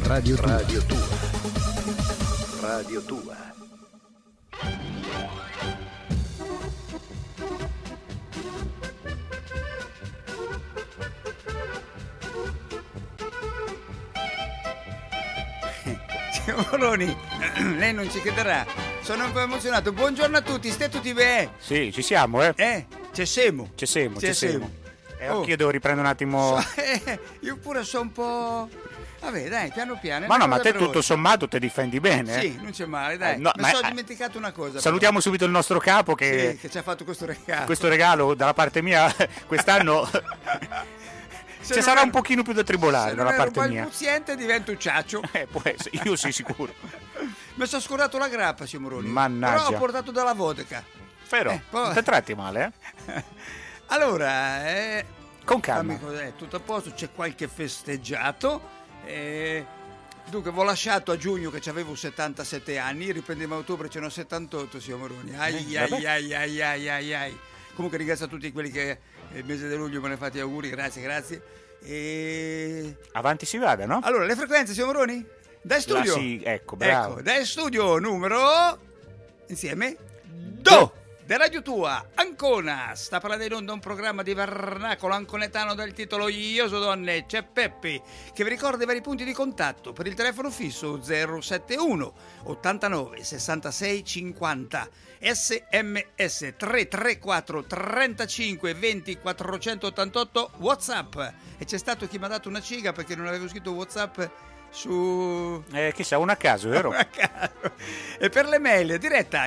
Radio Tua. Radio Tua. Radio Tua. Moroni, lei non ci crederà. Sono un po' emozionato. Buongiorno a tutti, state tutti bene? Sì, ci siamo, Ci siamo. Ci siamo. Oh. Anch'io devo riprendere un attimo. Io pure sono un po'. Vabbè, dai, piano piano. Ma no, ma te tutto sommato te difendi bene. Sì, non c'è male, dai. No, mi ma sono dimenticato una cosa. Salutiamo subito il nostro capo che ci ha fatto questo regalo. Questo regalo dalla parte mia quest'anno ci sarà un pochino più da tribolare dalla parte mia. Se non il paziente diventa un ciaccio. Può essere, io sì sicuro. Mi sono scordato la grappa, signor Moroni. Mannaggia. Però ho portato dalla vodka. Però, non ti tratti male, Allora, con calma. Tutto a posto, c'è qualche festeggiato. Dunque, vi ho lasciato a giugno che avevo 77 anni, riprendevo a ottobre, ce n'ho 78, signor Moroni. Ai. Comunque ringrazio a tutti quelli che il mese di luglio me ne fate auguri, grazie. Avanti si vada, no? Allora, le frequenze, signor Moroni? Dai studio. Sì, ecco, bravo. Ecco, dai studio numero insieme Do de Radio Tua, Ancona. Sta parlando in onda un programma di vernacolo anconetano dal titolo Io so donne, c'è Peppi, che vi ricorda i vari punti di contatto per il telefono fisso 071 89 66 50, SMS 334 35 20 488, WhatsApp. E c'è stato chi mi ha dato una ciga perché non avevo scritto WhatsApp su chissà, una a caso, vero? Una a caso. E per le mail diretta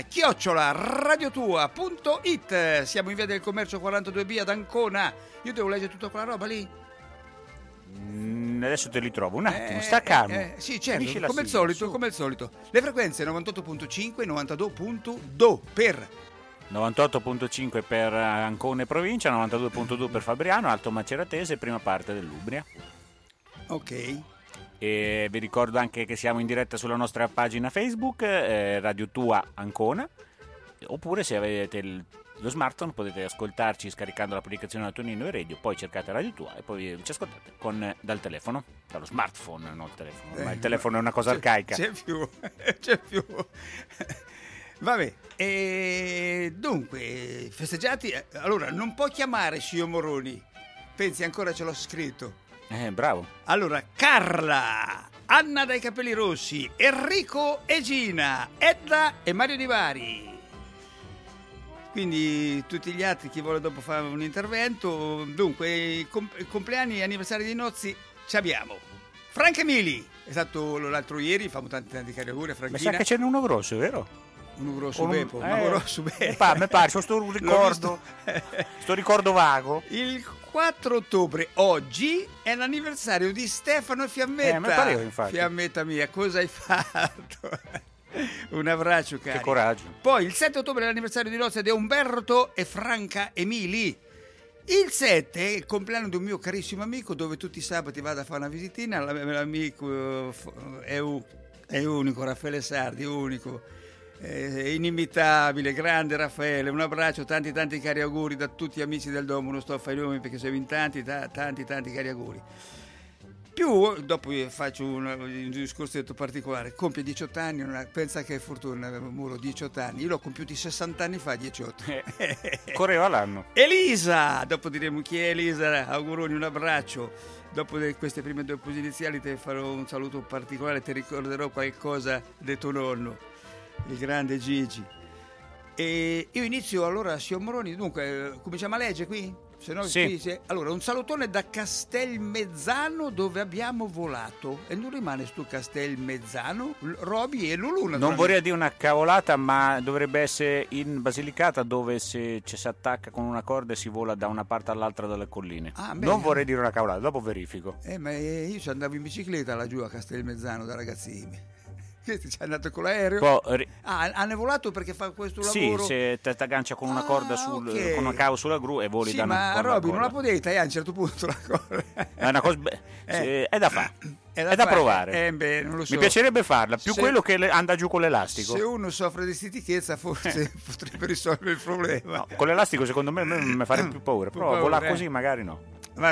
@radiotua.it. Siamo in via del Commercio 42B ad Ancona. Io devo leggere tutta quella roba lì? Adesso te li trovo un attimo, sta calmo. Sì, certo, come il solito. Le frequenze 98.5 e 92.2 per 98.5 per Ancona e provincia, 92.2 per Fabriano, Alto Maceratese, prima parte dell'Umbria. Ok. E vi ricordo anche che siamo in diretta sulla nostra pagina Facebook, Radio Tua Ancona, oppure se avete lo smartphone potete ascoltarci scaricando l'applicazione da Tonino e Radio, poi cercate Radio Tua e poi ci ascoltate dal telefono, dallo smartphone, non il telefono, ma il telefono è una cosa arcaica. C'è più. Vabbè, e dunque, festeggiati, allora non può chiamare signor Moroni, pensi ancora ce l'ho scritto. Bravo. Allora, Carla, Anna dai capelli rossi, Enrico e Gina, Edda e Mario Di Bari. Quindi tutti gli altri, chi vuole dopo fare un intervento. Dunque, compleanni e anniversari di nozzi ci abbiamo. Franca Emili, è stato l'altro ieri, famo tanti cari auguri a Franchina. Mi sa che ce n'è uno grosso, vero? Uno grosso Beppo, mi pare, sto ricordo vago. Il 4 ottobre, oggi, è l'anniversario di Stefano Fiammetta. Mi pareva, infatti. Fiammetta mia, cosa hai fatto? Un abbraccio, cari. Che coraggio. Poi il 7 ottobre è l'anniversario di nozze di Umberto e Franca Emili. Il 7 è il compleanno di un mio carissimo amico, dove tutti i sabati vado a fare una visitina. L'amico è unico, Raffaele Sardi, unico. Inimitabile, grande Raffaele, un abbraccio, tanti cari auguri da tutti gli amici del Domo, non sto a fare i nomi perché siamo in tanti cari auguri. Più dopo faccio un discorsetto particolare, compie 18 anni, pensa che fortuna, Muro, 18 anni, io l'ho compiuti 60 anni fa, 18. Correva l'anno. Elisa, dopo diremo chi è Elisa, auguroni, un abbraccio. Dopo queste prime due posi iniziali ti farò un saluto particolare, ti ricorderò qualcosa di tuo nonno, il grande Gigi. E io inizio allora, signor Moroni, dunque cominciamo a leggere qui? Se no, sì. Allora, un salutone da Castelmezzano dove abbiamo volato. E non rimane sto Castelmezzano, Roby e Lulu. Non vorrei dire una cavolata, ma dovrebbe essere in Basilicata, dove ci si attacca con una corda e si vola da una parte all'altra delle colline. Non vorrei dire una cavolata, dopo verifico. Ma io ci andavo in bicicletta laggiù a Castelmezzano da ragazzini. Ci è andato con l'aereo. Hanno volato perché fa questo lavoro. Sì, se ti aggancia con una corda con una cavo sulla gru e voli da una corda. Ma Robby non la potevi tagliare a un certo punto la corda. È una cosa è da fare. È da provare. Non lo so. Mi piacerebbe farla, più quello che anda giù con l'elastico. Se uno soffre di stitichezza forse potrebbe risolvere il problema. No, con l'elastico secondo me mi farebbe più paura, però volare così magari no. Vabbè.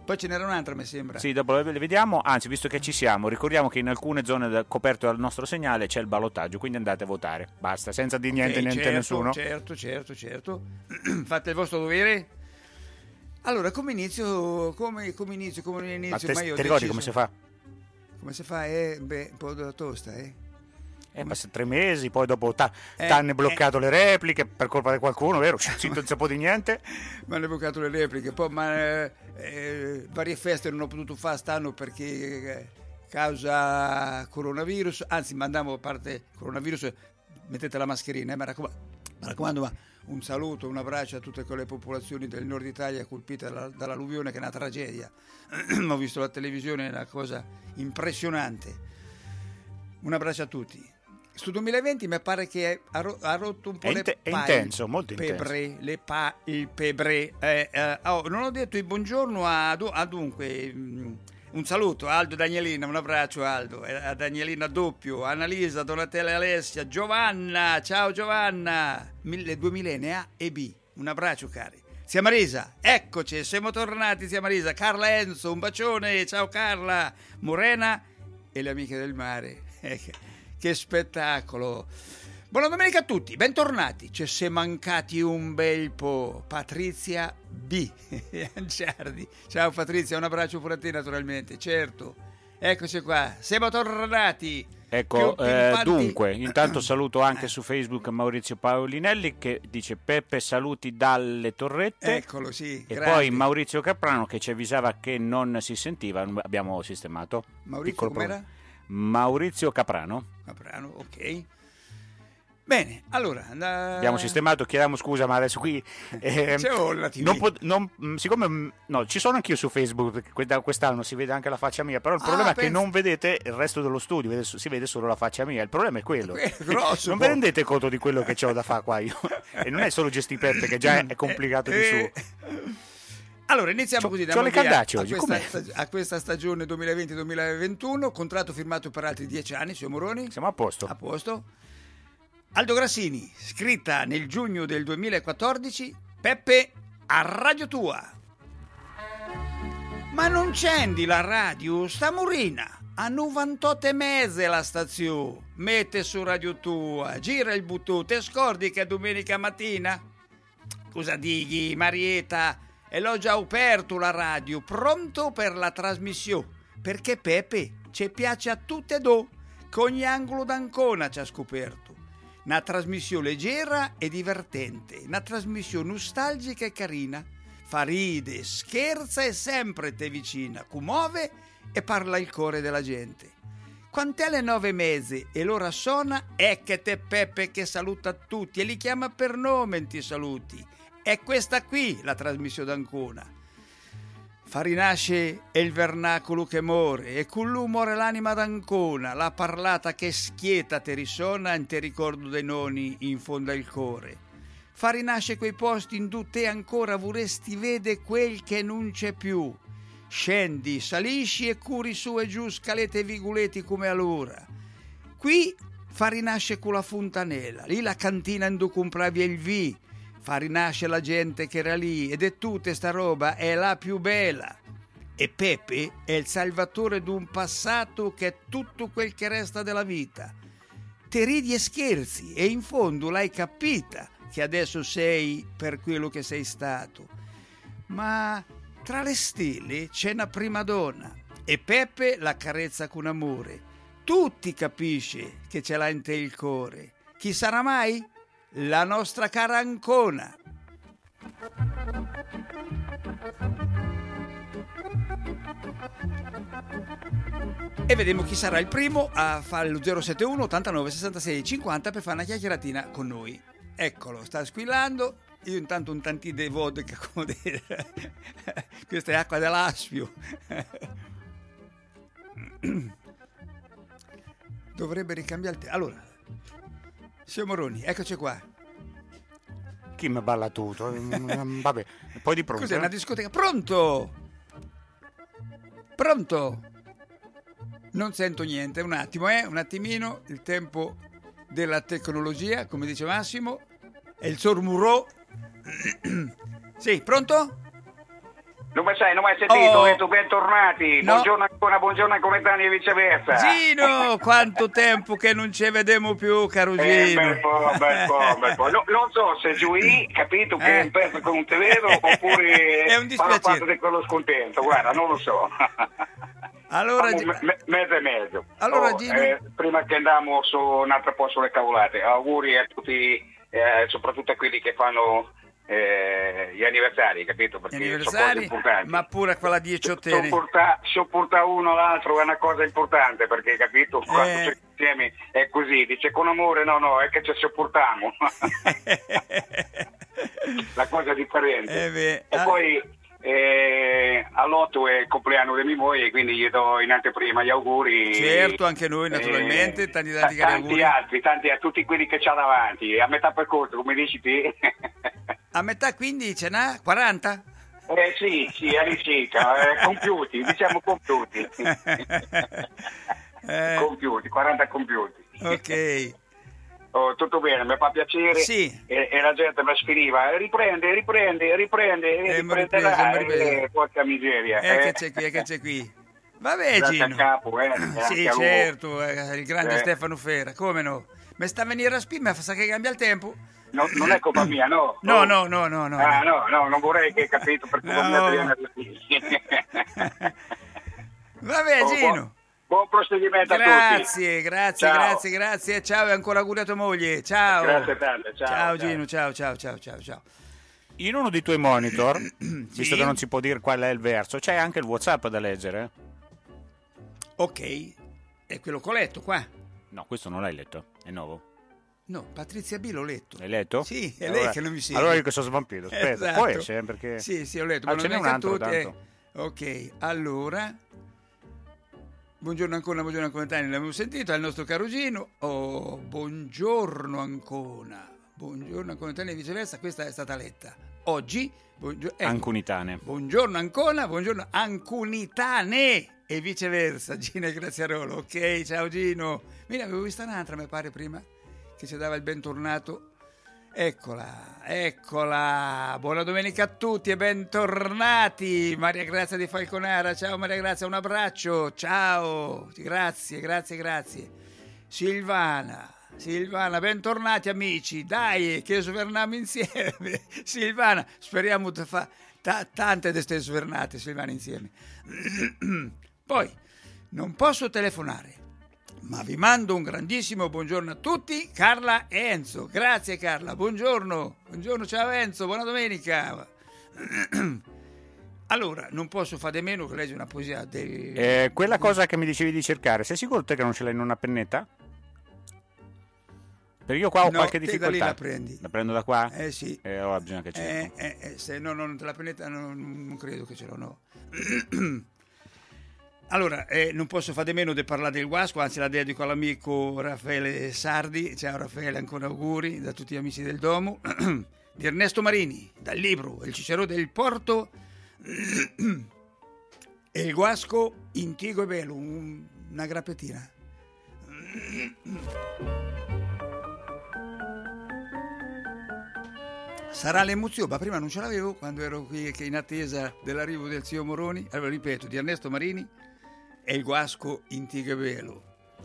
Poi ce n'era un'altra, mi sembra. Sì, dopo le vediamo. Anzi, visto che ci siamo, ricordiamo che in alcune zone coperte dal nostro segnale c'è il ballottaggio, quindi andate a votare. Basta, senza di niente, niente a nessuno. Certo. Fate il vostro dovere. Allora, come inizio? Ma io ti ho ricordi deciso- come si fa? Come si fa? Un po' da tosta, Passa 3 mesi, poi dopo t'hanno bloccato le repliche per colpa di qualcuno, vero? Zitto, non si può di niente. Mi hanno evocato le repliche, poi varie feste non ho potuto fare stanno perché causa coronavirus, anzi mandiamo a parte coronavirus, mettete la mascherina, mi raccomando, ma un saluto, un abbraccio a tutte quelle popolazioni del nord Italia colpite dall'alluvione, che è una tragedia. Ho visto la televisione, è una cosa impressionante. Un abbraccio a tutti. Sto 2020 mi pare che ha rotto un po' È intenso, molto intenso. Il pebre. Non ho detto il buongiorno dunque. Un saluto a Aldo Danielina, un abbraccio Aldo, a Danielina doppio, Annalisa, Donatella e Alessia, Giovanna, ciao Giovanna, 2000 A e B, un abbraccio cari. Zia Marisa, eccoci, siamo tornati zia Marisa, Carla Enzo, un bacione, ciao Carla, Morena e le amiche del mare. Che spettacolo! Buona domenica a tutti, bentornati. Ci si è mancati un bel po'. Patrizia B. Anciardi. Ciao Patrizia, un abbraccio pure a te naturalmente, certo. Eccoci qua, siamo tornati. Ecco, dunque, intanto saluto anche su Facebook Maurizio Paolinelli che dice Peppe saluti dalle Torrette. Eccolo, sì. E grande. poi Maurizio Caprano che ci avvisava che non si sentiva, abbiamo sistemato. Maurizio com'era? Maurizio Caprano, ok. Bene, allora abbiamo sistemato, chiediamo scusa, ma adesso qui siccome ci sono anch'io su Facebook, quest'anno si vede anche la faccia mia, però il problema è che non vedete il resto dello studio, si vede solo la faccia mia, il problema è quello. Non vi rendete conto di quello che ho da fare qua io? E non è solo gesti Peppe, che già è complicato di suo. Allora, iniziamo così le candacce oggi. A questa stagione 2020-2021, contratto firmato per altri 10 anni, signor Moroni. Siamo a posto. A posto. Aldo Grassini, scritta nel giugno del 2014, Peppe a Radio Tua. Ma non accendi la radio, sta morina. A 98 mesi la stazione. Mette su Radio Tua, gira il bottone, te scordi che è domenica mattina? Cosa dighi, Marietta? E l'ho già aperto la radio, pronto per la trasmissione. Perché Peppe ci piace a tutte e due, che ogni angolo d'Ancona ci ha scoperto. Una trasmissione leggera e divertente, una trasmissione nostalgica e carina. Fa ride, scherza e sempre te vicina, commuove e parla il cuore della gente. Quant'è le 9 mesi e l'ora suona, è che te Peppe che saluta tutti e li chiama per nome in ti saluti. È questa qui la trasmissione d'Ancona. Fa rinasce il vernacolo che muore e con lui muore l'anima d'Ancona, la parlata che schieta te risona in te ricordo dei noni in fondo al cuore. Fa rinasce quei posti in cui te ancora vorresti vede quel che non c'è più. Scendi, salisci e curi su e giù scalette e viguleti come allora. Qui fa rinasce con la fontanella, lì la cantina in cui compravi il vi. Fa rinasce la gente che era lì ed è tutta sta roba è la più bella. E Peppe è il salvatore d'un passato che è tutto quel che resta della vita. Te ridi e scherzi e in fondo l'hai capita che adesso sei per quello che sei stato. Ma tra le stelle c'è una prima donna e Peppe la carezza con amore. Tutti capisce che ce l'ha in te il cuore. Chi sarà mai? La nostra cara Ancona. E vedremo chi sarà il primo a fare lo 071 89 66 50 per fare una chiacchieratina con noi. Eccolo, sta squillando. Io intanto un tantì di vodka, come dire. Questa è acqua dell'Aspio. Dovrebbe ricambiare il tempo. Allora, signor Moroni, eccoci qua. Chi mi balla tutto? Vabbè, poi di pronto. Cos'è, una discoteca? Pronto? Pronto? Non sento niente, un attimo, un attimino, il tempo della tecnologia, come dice Massimo, e il sormurò. Sì, pronto? Non mi hai sentito? Ho detto bentornati, No. buongiorno a Cometani e viceversa. Gino, quanto tempo che non ci vediamo più, caro Gino. Bel po'. No, non so se Giui, capito, che è perso con un te vedo, oppure È un fa dispiacere. parte di quello scontento, guarda, non lo so. Allora, Mezzo e mezzo. Allora, Gino? Prima che andiamo su un altro po' sulle cavolate, auguri a tutti, soprattutto a quelli che fanno gli anniversari, capito? Perché gli sono anniversari, cose importanti. ma pure a quella diciottenne. Sopporta uno o l'altro è una cosa importante, perché capito? Quando c'è insieme è così, dice con amore, no, è che ci sopportiamo. La cosa è differente. E poi all'8 è il compleanno di mia moglie, quindi gli do in anteprima gli auguri. Certo, anche noi naturalmente, tanti auguri. Tanti altri, a tutti quelli che c'ha davanti, a metà percorso, come dici te. A metà quindi ce n'ha 40? Sì, all'incirca, compiuti, diciamo compiuti. Compiuti, 40 compiuti. Ok. Tutto bene, mi fa piacere. Sì. E la gente mi scriva, riprende, porca miseria. Che c'è qui. Vabbè, Grazie Gino. a capo, sì, certo, il grande Stefano Fera, come no? Mi sta a venire a spina, sa che cambia il tempo. No, non è colpa mia, no? No. Ah, no, non vorrei che capito perché No. Vabbè, Gino. Buon proseguimento a tutti. Grazie. Ciao e ancora auguri a tua moglie. Ciao. Grazie tante. Ciao Gino, ciao. In uno dei tuoi monitor, visto che non si può dire qual è il verso, c'è anche il WhatsApp da leggere? Ok, è quello che ho letto qua. No, questo non l'hai letto, è nuovo. No, Patrizia B l'ho letto. L'hai letto? Sì, è allora, lei che non mi segue. Allora io che sono svampito, aspetta, Esatto. può essere perché... Sì, ho letto. Ce n'è un altro, tanto. Ok, allora... Buongiorno Ancona, l'abbiamo sentito, è il nostro caro Gino. Buongiorno Ancona e viceversa, questa è stata letta. Oggi, Ancunitane. Buongiorno Ancona, buongiorno Ancunitane e viceversa, Gino e Graziarolo. Ok, ciao Gino. Mira, avevo vista un'altra, mi pare, prima, che ci dava il bentornato. Eccola, buona domenica a tutti e bentornati. Maria Grazia di Falconara, ciao Maria Grazia, un abbraccio, ciao, grazie. Silvana, bentornati amici, dai che sverniamo insieme. Silvana, speriamo di fare tante di queste svernate, Silvana, insieme. Poi, non posso telefonare, ma vi mando un grandissimo buongiorno a tutti, Carla e Enzo. Grazie Carla, buongiorno, ciao Enzo, buona domenica. Allora, non posso fare di meno che leggi una poesia quella cosa che mi dicevi di cercare, sei sicuro te che non ce l'hai in una pennetta? Perché io qua ho qualche difficoltà. La prendi. La prendo da qua? Sì. Allora bisogna che c'è. Se no, non te la pennetta, non credo che ce l'ho, no. Allora, non posso fare di meno di parlare del Guasco, anzi la dedico all'amico Raffaele Sardi. Ciao Raffaele, ancora auguri da tutti gli amici del Domo. Di Ernesto Marini, dal libro Il Cicerone del Porto e il Guasco Intigo e Bello, una grappettina. Sarà l'emozione, ma prima non ce l'avevo quando ero qui che in attesa dell'arrivo del zio Moroni. Allora ripeto, di Ernesto Marini e il Guasco Intigebelo.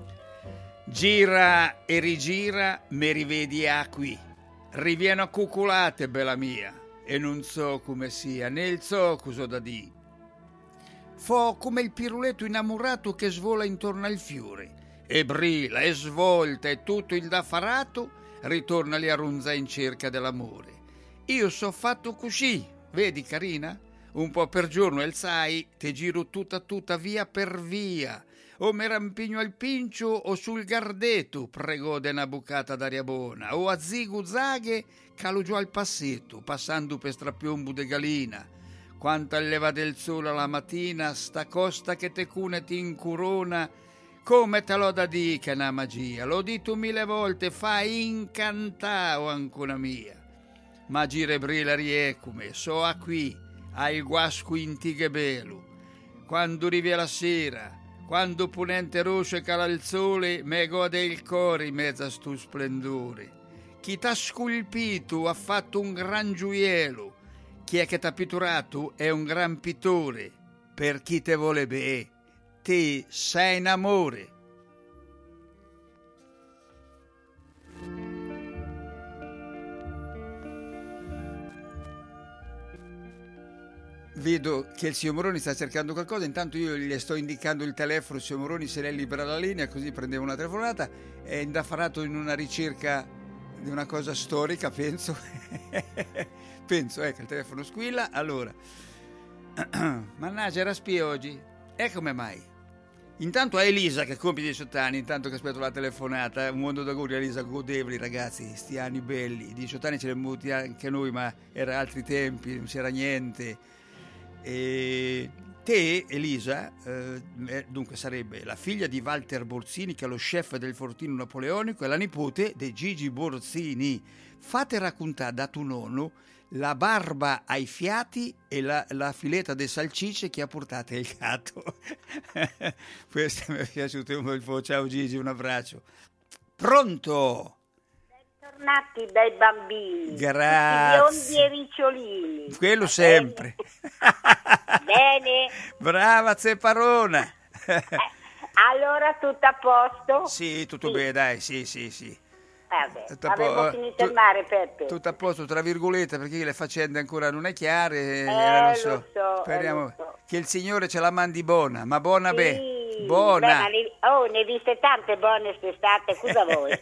Gira e rigira, me rivedi a qui. Rivieno a cuculate, bella mia, e non so come sia, né il so cosa da di. Fo come il piruletto innamorato che svola intorno al fiore, e brilla, e svolta, e tutto il d'affarato ritorna lì a ronza in cerca dell'amore. Io so fatto così, vedi carina? Un po' per giorno, e sai, te giro tutta via per via. O me rampigno al pincio o sul gardeto, pregò de una bucata d'aria buona. O a ziguzaghe calo giù al passetto, passando per strapiombo de galina. Quanto alleva del sole la mattina, sta costa che te cune ti incurona, come te l'ho da di che è una magia. L'ho dito 1000 volte, fa incantao ancora mia. Ma gire brilla riecume, so a qui, al Guasco Intigebelo. Quando arrivi la sera, quando ponente rosso cala il sole, me gode il cuore in mezzo a stu splendore. Chi t'ha sculpito ha fatto un gran gioiello, Chi è che t'ha pitturato è un gran pittore, per chi te vuole bene, te sei in amore. Vedo che il signor Moroni sta cercando qualcosa, intanto io gli sto indicando il telefono, il signor Moroni se lei libera la linea, così prendevo una telefonata. È indaffarato in una ricerca di una cosa storica, penso. Penso, che il telefono squilla. Allora, mannaggia, era spia oggi. E come mai? Intanto a Elisa che compie 18 anni, intanto che aspetto la telefonata, un mondo d'auguri a Elisa, godevoli ragazzi, sti anni belli. 18 anni ce li abbiamo avuti anche noi, ma era altri tempi, non c'era niente. E te, Elisa, dunque sarebbe la figlia di Walter Borsini, che è lo chef del fortino napoleonico, e la nipote di Gigi Borsini. Fate raccontare da tuo nonno la barba ai fiati e la filetta di salsicce che ha portato il gatto. Questo mi è piaciuto un bel po'. Ciao Gigi, un abbraccio. Pronto? Bentornati bei bambini. Grazie. Tutti biondi e ricciolini. Quello sempre. Bene. Brava Zepparona. Allora tutto a posto? Sì, tutto bene, dai, sì. Vabbè, avevo finito il mare, Peppe. Tutto a posto, tra virgolette, perché le faccende ancora non è chiare. Lo so. so, Speriamo lo so. che il Signore ce la mandi buona, ma buona Sì. buona. Beh, ma ne viste tante buone quest'estate, cosa vuoi?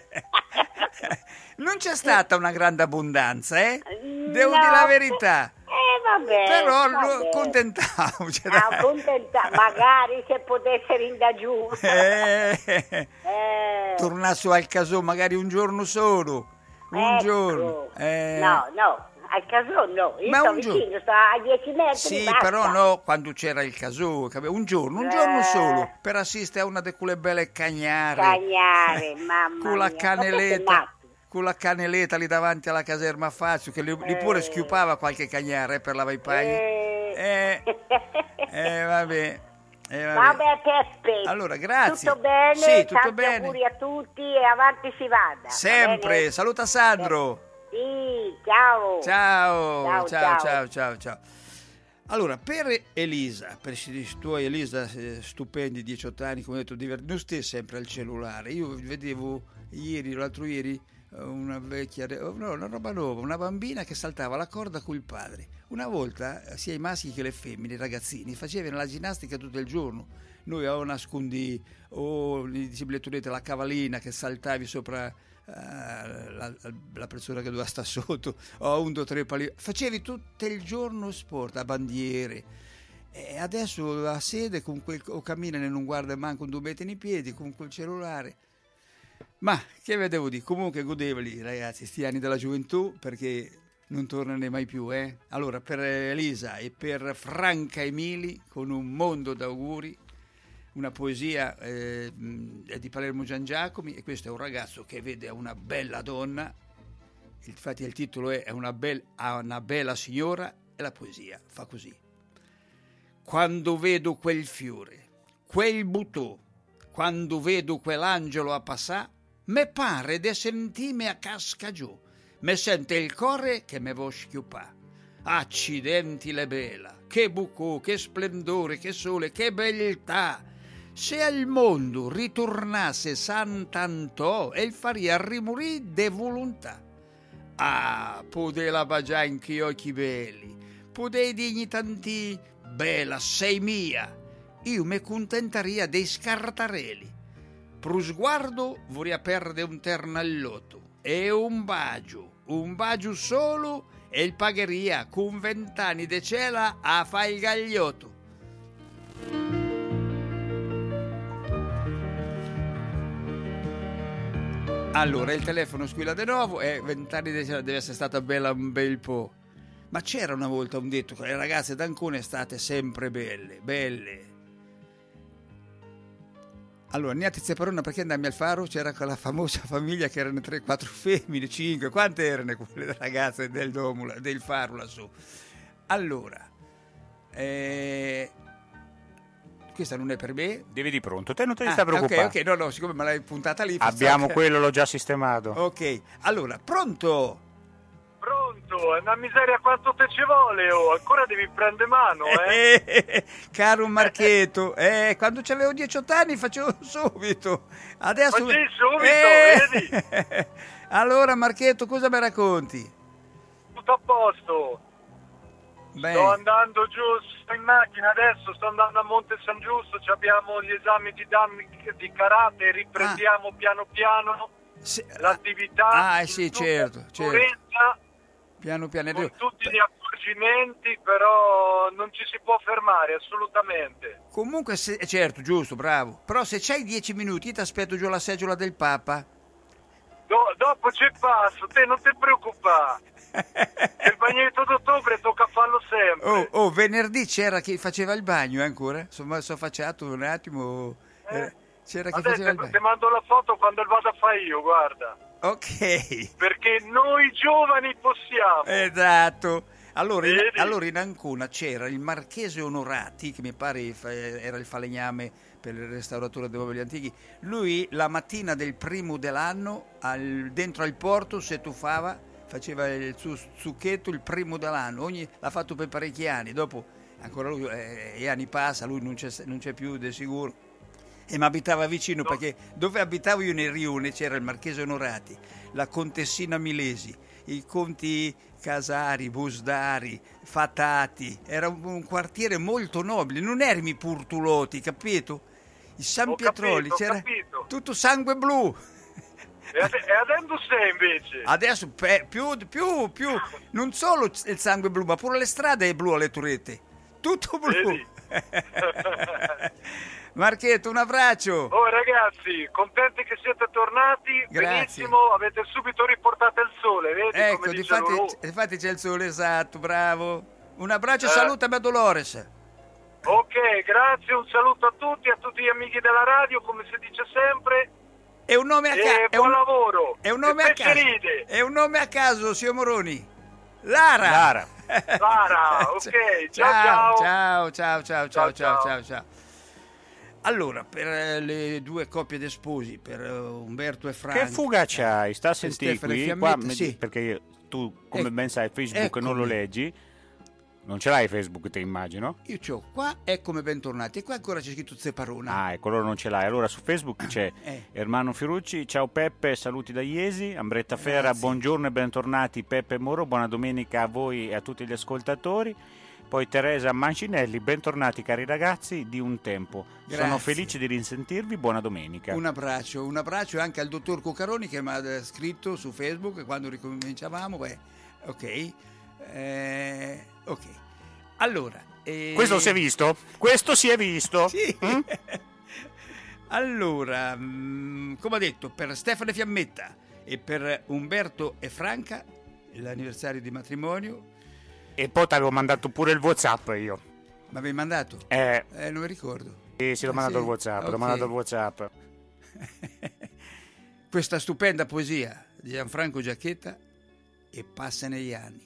Non c'è stata una grande abbondanza, Devo No. dire la verità. Vabbè. Però vabbè. contentiamoci. Magari se potesse rinda giù. Tornasse al caso magari un giorno solo. Un Ecco. giorno. No, al caso no. Io Ma sto un vicino, giorno. sto a 10 metri. Sì, basta. però no, quando c'era il caso, un giorno solo, per assistere a una di quelle belle cagnare. Cagnare, mamma Con la mia. caneletta. Con la caneletta lì davanti alla caserma a Fazio, che li pure schiupava qualche cagnare per lavare i pagni. Vabbè. Vabbè Peppe. Allora, grazie. Tutto bene? Sì, tutto Tanti bene. auguri a tutti e avanti si vada. va Sempre. bene? Saluta Sandro. Sì, ciao. Ciao. Allora, per Elisa, per i tuoi Elisa stupendi 18 anni, come ho detto, non stai sempre al cellulare. Io vedevo l'altro ieri, una vecchia, no, una roba nuova, una bambina che saltava la corda col padre. Una volta, sia i maschi che le femmine, i ragazzini, facevano la ginnastica tutto il giorno. Noi avevamo nascondi, la cavallina che saltavi sopra la persona che doveva stare sotto, o 1, 2, 3 pali. Facevi tutto il giorno sport, a bandiere. E adesso a sede o cammina e non guarda manco 2 metri nei piedi con quel cellulare. Ma che vedevo dire? Comunque godevoli ragazzi, sti anni della gioventù, perché non tornano mai più, Allora, per Elisa e per Franca Emili, con un mondo d'auguri, una poesia è di Palermo Gian Giacomi, e questo è un ragazzo che vede una bella donna, infatti il titolo è una bella signora, e la poesia fa così: quando vedo quel fiore, quel butò, quando vedo quell'angelo a passà, me pare de sentime a casca giù, me sente il cuore che me vo schiupà. Accidenti le bella, che bucò, che splendore, che sole, che beltà! Se al mondo ritornasse Sant'Antò, e il faria rimorì de volontà. Ah, podei la bagià anche occhi belli, podei digni tanti, bella, sei mia, io me contentaria dei scartarelli. Pro sguardo vorrei perdere un ternallotto e un bacio solo, e il pagheria con 20 anni de cela a fa il gagliotto. Allora, il telefono squilla di nuovo e 20 anni de cela deve essere stata bella un bel po'. Ma c'era una volta un detto che le ragazze d'Ancona state sempre belle. Allora, Niati Zepparona, perché andammi al faro? C'era quella famosa famiglia che erano 3-4 femmine, 5, quante erano quelle ragazze del Domula, del faro lassù? Allora, questa non è per me. Devi di pronto, te non te ne stai preoccupando. Ok, no, siccome me l'hai puntata lì. Abbiamo quello, l'ho già sistemato. Ok, allora, pronto? Pronto? posto, è una miseria quanto te ci vuole, ancora devi prendere mano, Caro Marchetto, quando c'avevo 18 anni facevo subito. Adesso Ma sì, subito, vedi? Allora Marchetto, cosa mi racconti? Tutto a posto. Beh. Sto andando giù in macchina adesso, sto andando a Monte San Giusto, abbiamo gli esami di karate, riprendiamo piano piano l'attività. Sì, certo. Piano piano. Con tutti gli accorgimenti, però non ci si può fermare assolutamente. Comunque, certo, giusto, bravo. Però se c'hai 10 minuti ti aspetto giù alla seggiola del Papa. Dopo ci passo, te non ti preoccupare. Il bagnetto d'ottobre tocca farlo sempre. Venerdì c'era chi faceva il bagno ancora? Sono facciato un attimo. C'era chi faceva il bagno. Ti mando la foto quando vado a fare io, guarda. Ok. Perché noi giovani possiamo. Esatto. Allora in Ancona c'era il Marchese Onorati, che mi pare era il falegname per il restauratore dei mobili antichi. Lui la mattina del primo dell'anno dentro al porto si tuffava, faceva il suo zucchetto il primo dell'anno. L'ha fatto per parecchi anni. Dopo ancora lui, gli anni passa, lui non c'è più di sicuro. E mi abitava vicino, perché dove abitavo io nel Rione c'era il Marchese Onorati, la Contessina Milesi, i conti Casari, Busdari, Fatati. Era un quartiere molto nobile, non erano i Purtuloti, capito? I San Pietroli, c'era tutto sangue blu. E adesso sei invece? Adesso più, non solo il sangue blu, ma pure le strade è blu alle Turette. Tutto blu. Marchetto, un abbraccio. Ragazzi, contenti che siete tornati. Grazie. Benissimo, avete subito riportato il sole, vedi? Ecco, come dice difatti c'è il sole, esatto, bravo. Un abbraccio e salutami a Dolores. Ok, grazie, un saluto a tutti gli amici della radio, come si dice sempre. È un nome a caso. Buon lavoro. È un nome a caso. È un nome a caso, signor Moroni. Lara, ok, ciao. Ciao. Allora, per le due coppie di sposi, per Umberto e Franca. Che fuga c'hai? Sta a sentire qui, qua, sì. perché tu, come ben sai, Facebook non lo leggi. Non ce l'hai Facebook, te immagino? Io c'ho qua, eccomi bentornati, e qua ancora c'è scritto Zeparona. Ah, ecco, allora non ce l'hai. Allora su Facebook c'è Ermano Firucci, ciao Peppe, saluti da Iesi, Ambretta Ferra, buongiorno e bentornati Peppe e Moro, buona domenica a voi e a tutti gli ascoltatori. Poi Teresa Mancinelli, bentornati cari ragazzi di un tempo. Grazie. Sono felice di risentirvi, buona domenica. Un abbraccio anche al dottor Cuccaroni che mi ha scritto su Facebook quando ricominciavamo. Ok. Allora, questo si è visto? Questo si è visto? Sì. Allora, come ho detto, per Stefano Fiammetta e per Umberto e Franca, l'anniversario di matrimonio. E poi ti avevo mandato pure il WhatsApp io. Mi avevi mandato? Non mi ricordo. Sì, l'ho mandato il WhatsApp, okay. L'ho mandato il WhatsApp. Questa stupenda poesia di Gianfranco Giacchetta, E passa negli anni.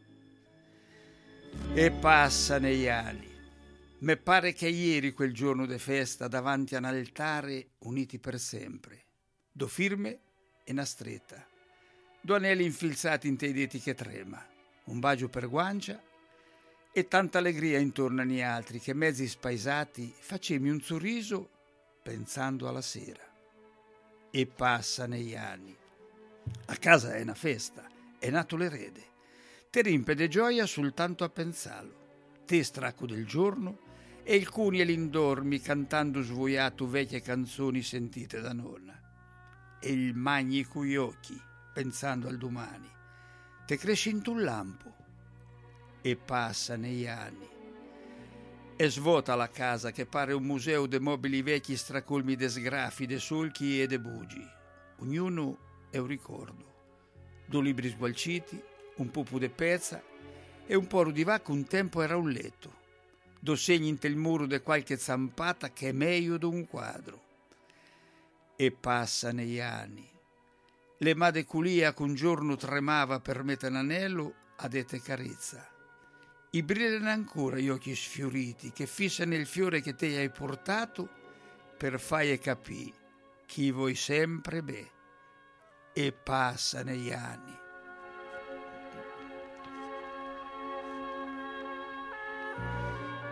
E passa negli anni. Me pare che ieri quel giorno de festa davanti a un altare uniti per sempre. Do firme e una stretta. Do anelli infilzati in te denti che trema. Un bacio per guancia e tanta allegria intorno agli altri che mezzi spaesati facemi un sorriso pensando alla sera. E passa negli anni. A casa è una festa, è nato l'erede. Te rimpe de gioia soltanto a pensarlo. Te stracco del giorno e il cuni e l'indormi cantando svogliato vecchie canzoni sentite da nonna. E il magni coi occhi pensando al domani. Te cresci in un lampo e passa negli anni. E svuota la casa che pare un museo de mobili vecchi stracolmi de sgrafi, de solchi e de bugi. Ognuno è un ricordo. Due libri sgualciti, un pupu de pezza e un poro di vacca un tempo era un letto. Do segni in tel muro de qualche zampata che è meglio d'un quadro. E passa negli anni. Le made culia che un giorno tremava per mettere un anello a dette carezza. I brillano ancora gli occhi sfioriti che fissano il fiore che te hai portato per fare capì chi vuoi sempre be. E passa negli anni.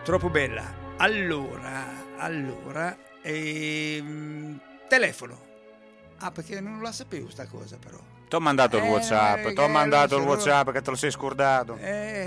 Troppo bella. Allora, telefono. Ah, perché non la sapevo sta cosa però. Ti ho mandato il WhatsApp, WhatsApp che te lo sei scordato.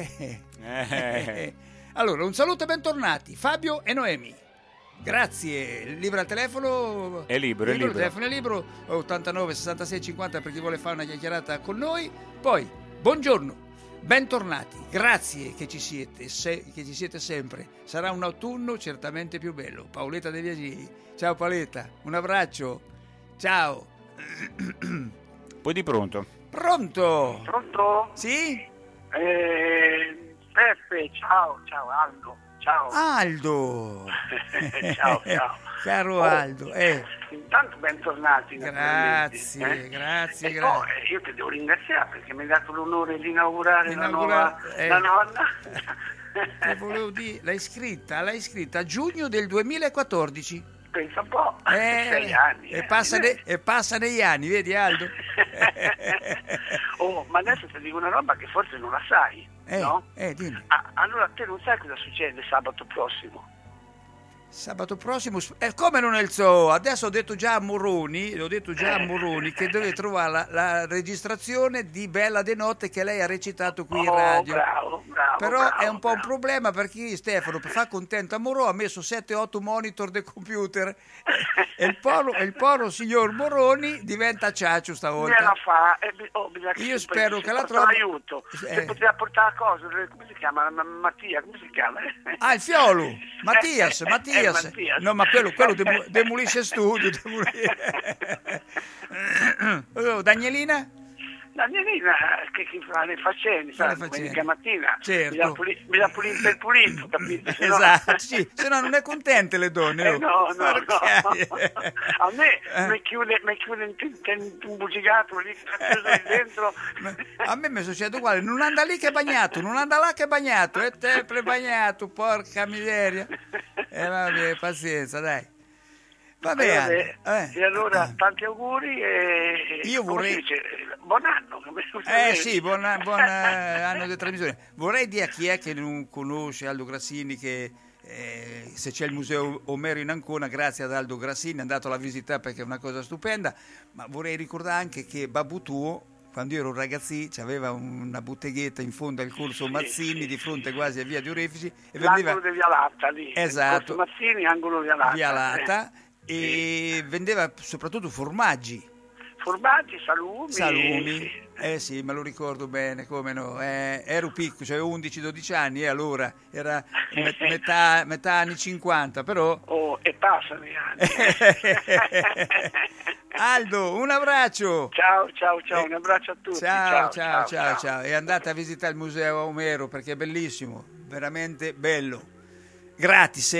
Allora, un saluto e bentornati, Fabio e Noemi. Grazie, il libro al telefono è libero. Il telefono è libero, 89 66 50 per chi vuole fare una chiacchierata con noi. Poi, buongiorno, bentornati, grazie che ci siete sempre. Sarà un autunno certamente più bello. Paoletta De Viagili. Ciao Paoletta, un abbraccio. Ciao. Poi di pronto. Pronto? Sì? Peppe, ciao Aldo. Ciao. Aldo. ciao. Caro Aldo. Intanto bentornati. Grazie. Io ti devo ringraziare perché mi hai dato l'onore di inaugurare la nonna. Che volevo dire, l'hai scritta a giugno del 2014. Pensa un po', 6 anni. E passa negli anni, vedi Aldo? Ma adesso ti dico una roba che forse non la sai, no? Dimmi. Allora te non sai cosa succede sabato prossimo? Sabato prossimo, come non il so? Adesso ho detto già a Moroni che deve trovare la registrazione di Bella de Notte che lei ha recitato qui in radio. Bravo. Però è un po' un problema perché Stefano, per far contento a Morò, ha messo 7-8 monitor del computer e il povero signor Moroni diventa ciaccio stavolta. La fa, io spero che la trovi. Aiuto. Se poteva portare cose, come si chiama? Mattia, come si chiama? Il Fiolo, Mattias. No, ma quello demolisce studio. Danielina? Danielina che fa le faccende, domenica mattina certo. mi dà pulito per pulito, capito? Esatto, sì, se no non è contente le donne. No. A me mi chiude un bugigato lì dentro. A me mi succede uguale, non anda lì che è bagnato, non anda là che è bagnato, è sempre bagnato, porca miseria. Vabbè, pazienza, dai. Vabbè, e allora tanti auguri e io vorrei buon anno. Sì, buon anno di trasmissione. Vorrei dire a chi è che non conosce Aldo Grassini che se c'è il museo Omero in Ancona, grazie ad Aldo Grassini, è andato alla visita perché è una cosa stupenda, ma vorrei ricordare anche che Babbo tuo, quando io ero ragazzino, aveva una botteghetta in fondo al corso Mazzini, di fronte quasi a via di Orefici, e l'angolo di Via Latta lì. Esatto. Corso Mazzini, angolo Via Latta. E vendeva soprattutto formaggi, salumi. Sì, me lo ricordo bene, come no. Ero piccolo, avevo 11-12 anni, e allora era metà anni 50, però. E passano gli anni. Aldo, un abbraccio. Ciao, un abbraccio a tutti. Ciao. E andate a visitare il museo Omero perché è bellissimo, veramente bello. Gratis,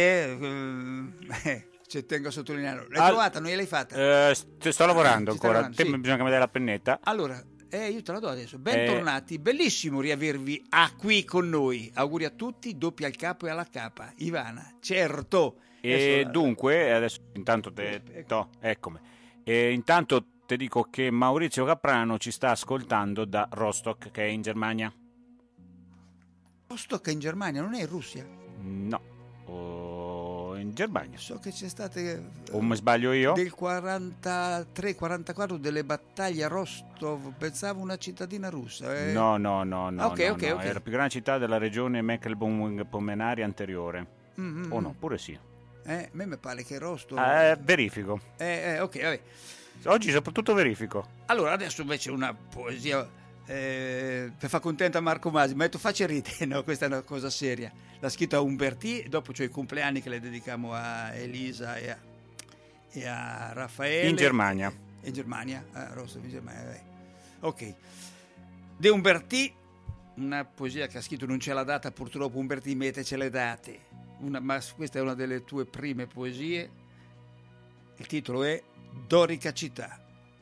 ci tengo a sottolinearlo. L'hai trovata? Non gliel'hai fatta? Sto lavorando ancora. Sì. Bisogna che mi dai la pennetta. Allora, io te la do adesso. Bentornati, bellissimo riavervi qui con noi. Auguri a tutti, doppi al capo e alla capa. Ivana, certo. E dunque, adesso intanto eccomi. Intanto ti dico che Maurizio Caprano ci sta ascoltando da Rostock, che è in Germania. Rostock è in Germania, non è in Russia? No. In Germania. So che c'è stato o mi sbaglio io? Del 43-44 delle battaglie a Rostov, pensavo una cittadina russa. No. Okay. È la più grande città della regione Mecklenburg-Pomerania anteriore. O no, pure sì. A me mi pare che Rostov. Verifico. Ok, vabbè. Oggi soprattutto verifico. Allora, adesso invece una poesia per far contento a Marco Masi, ma faccia ridere, no? Questa è una cosa seria. L'ha scritto a Umbertì, dopo c'ho i compleanni che le dedichiamo a Elisa e a Raffaele. In Germania. In Germania? Rostov, in Germania. Ok. De Umbertì, una poesia che ha scritto, non c'è la data, purtroppo Umbertì metece le date. Ma questa è una delle tue prime poesie. Il titolo è Dorica città.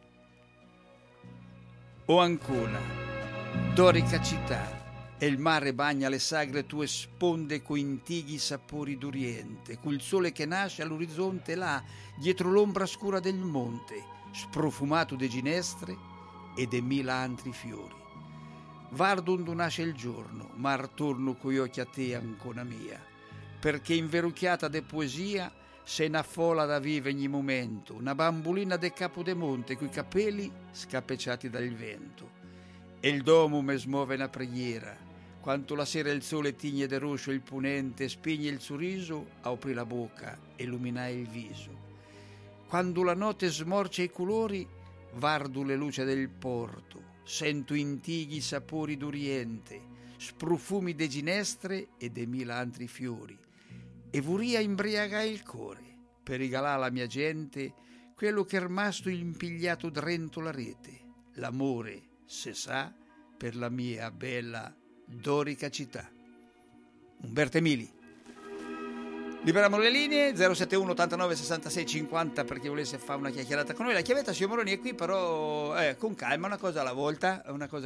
O Ancona, dorica città, e il mare bagna le sagre tue sponde coi intighi sapori d'Oriente, col sole che nasce all'orizzonte là, dietro l'ombra scura del monte, sprofumato de ginestre e de 1000 altri fiori. Var donde nasce il giorno, mar torno coi occhi a te, Ancona mia, perché inverucchiata de poesia se na fola da vive ogni momento, una bambolina de capo de monte coi capelli scappecciati dal vento. E il domo me smuove una preghiera, quanto la sera il sole tigne de rosso il punente, spigne il sorriso, apri la bocca, illumina il viso. Quando la notte smorcia i colori, vardo le luci del porto, sento intighi i sapori d'Oriente, sprofumi de ginestre e de mila altri fiori, e vorria imbriaga il cuore, per regalare alla mia gente quello che è rimasto impigliato drento la rete, l'amore, se sa, per la mia bella dorica città. Umberto Emili. Liberiamo le linee 071 89 66 50 per chi volesse fare una chiacchierata con noi. La chiavetta, signor Moroni, è qui, però con calma, una cosa alla volta.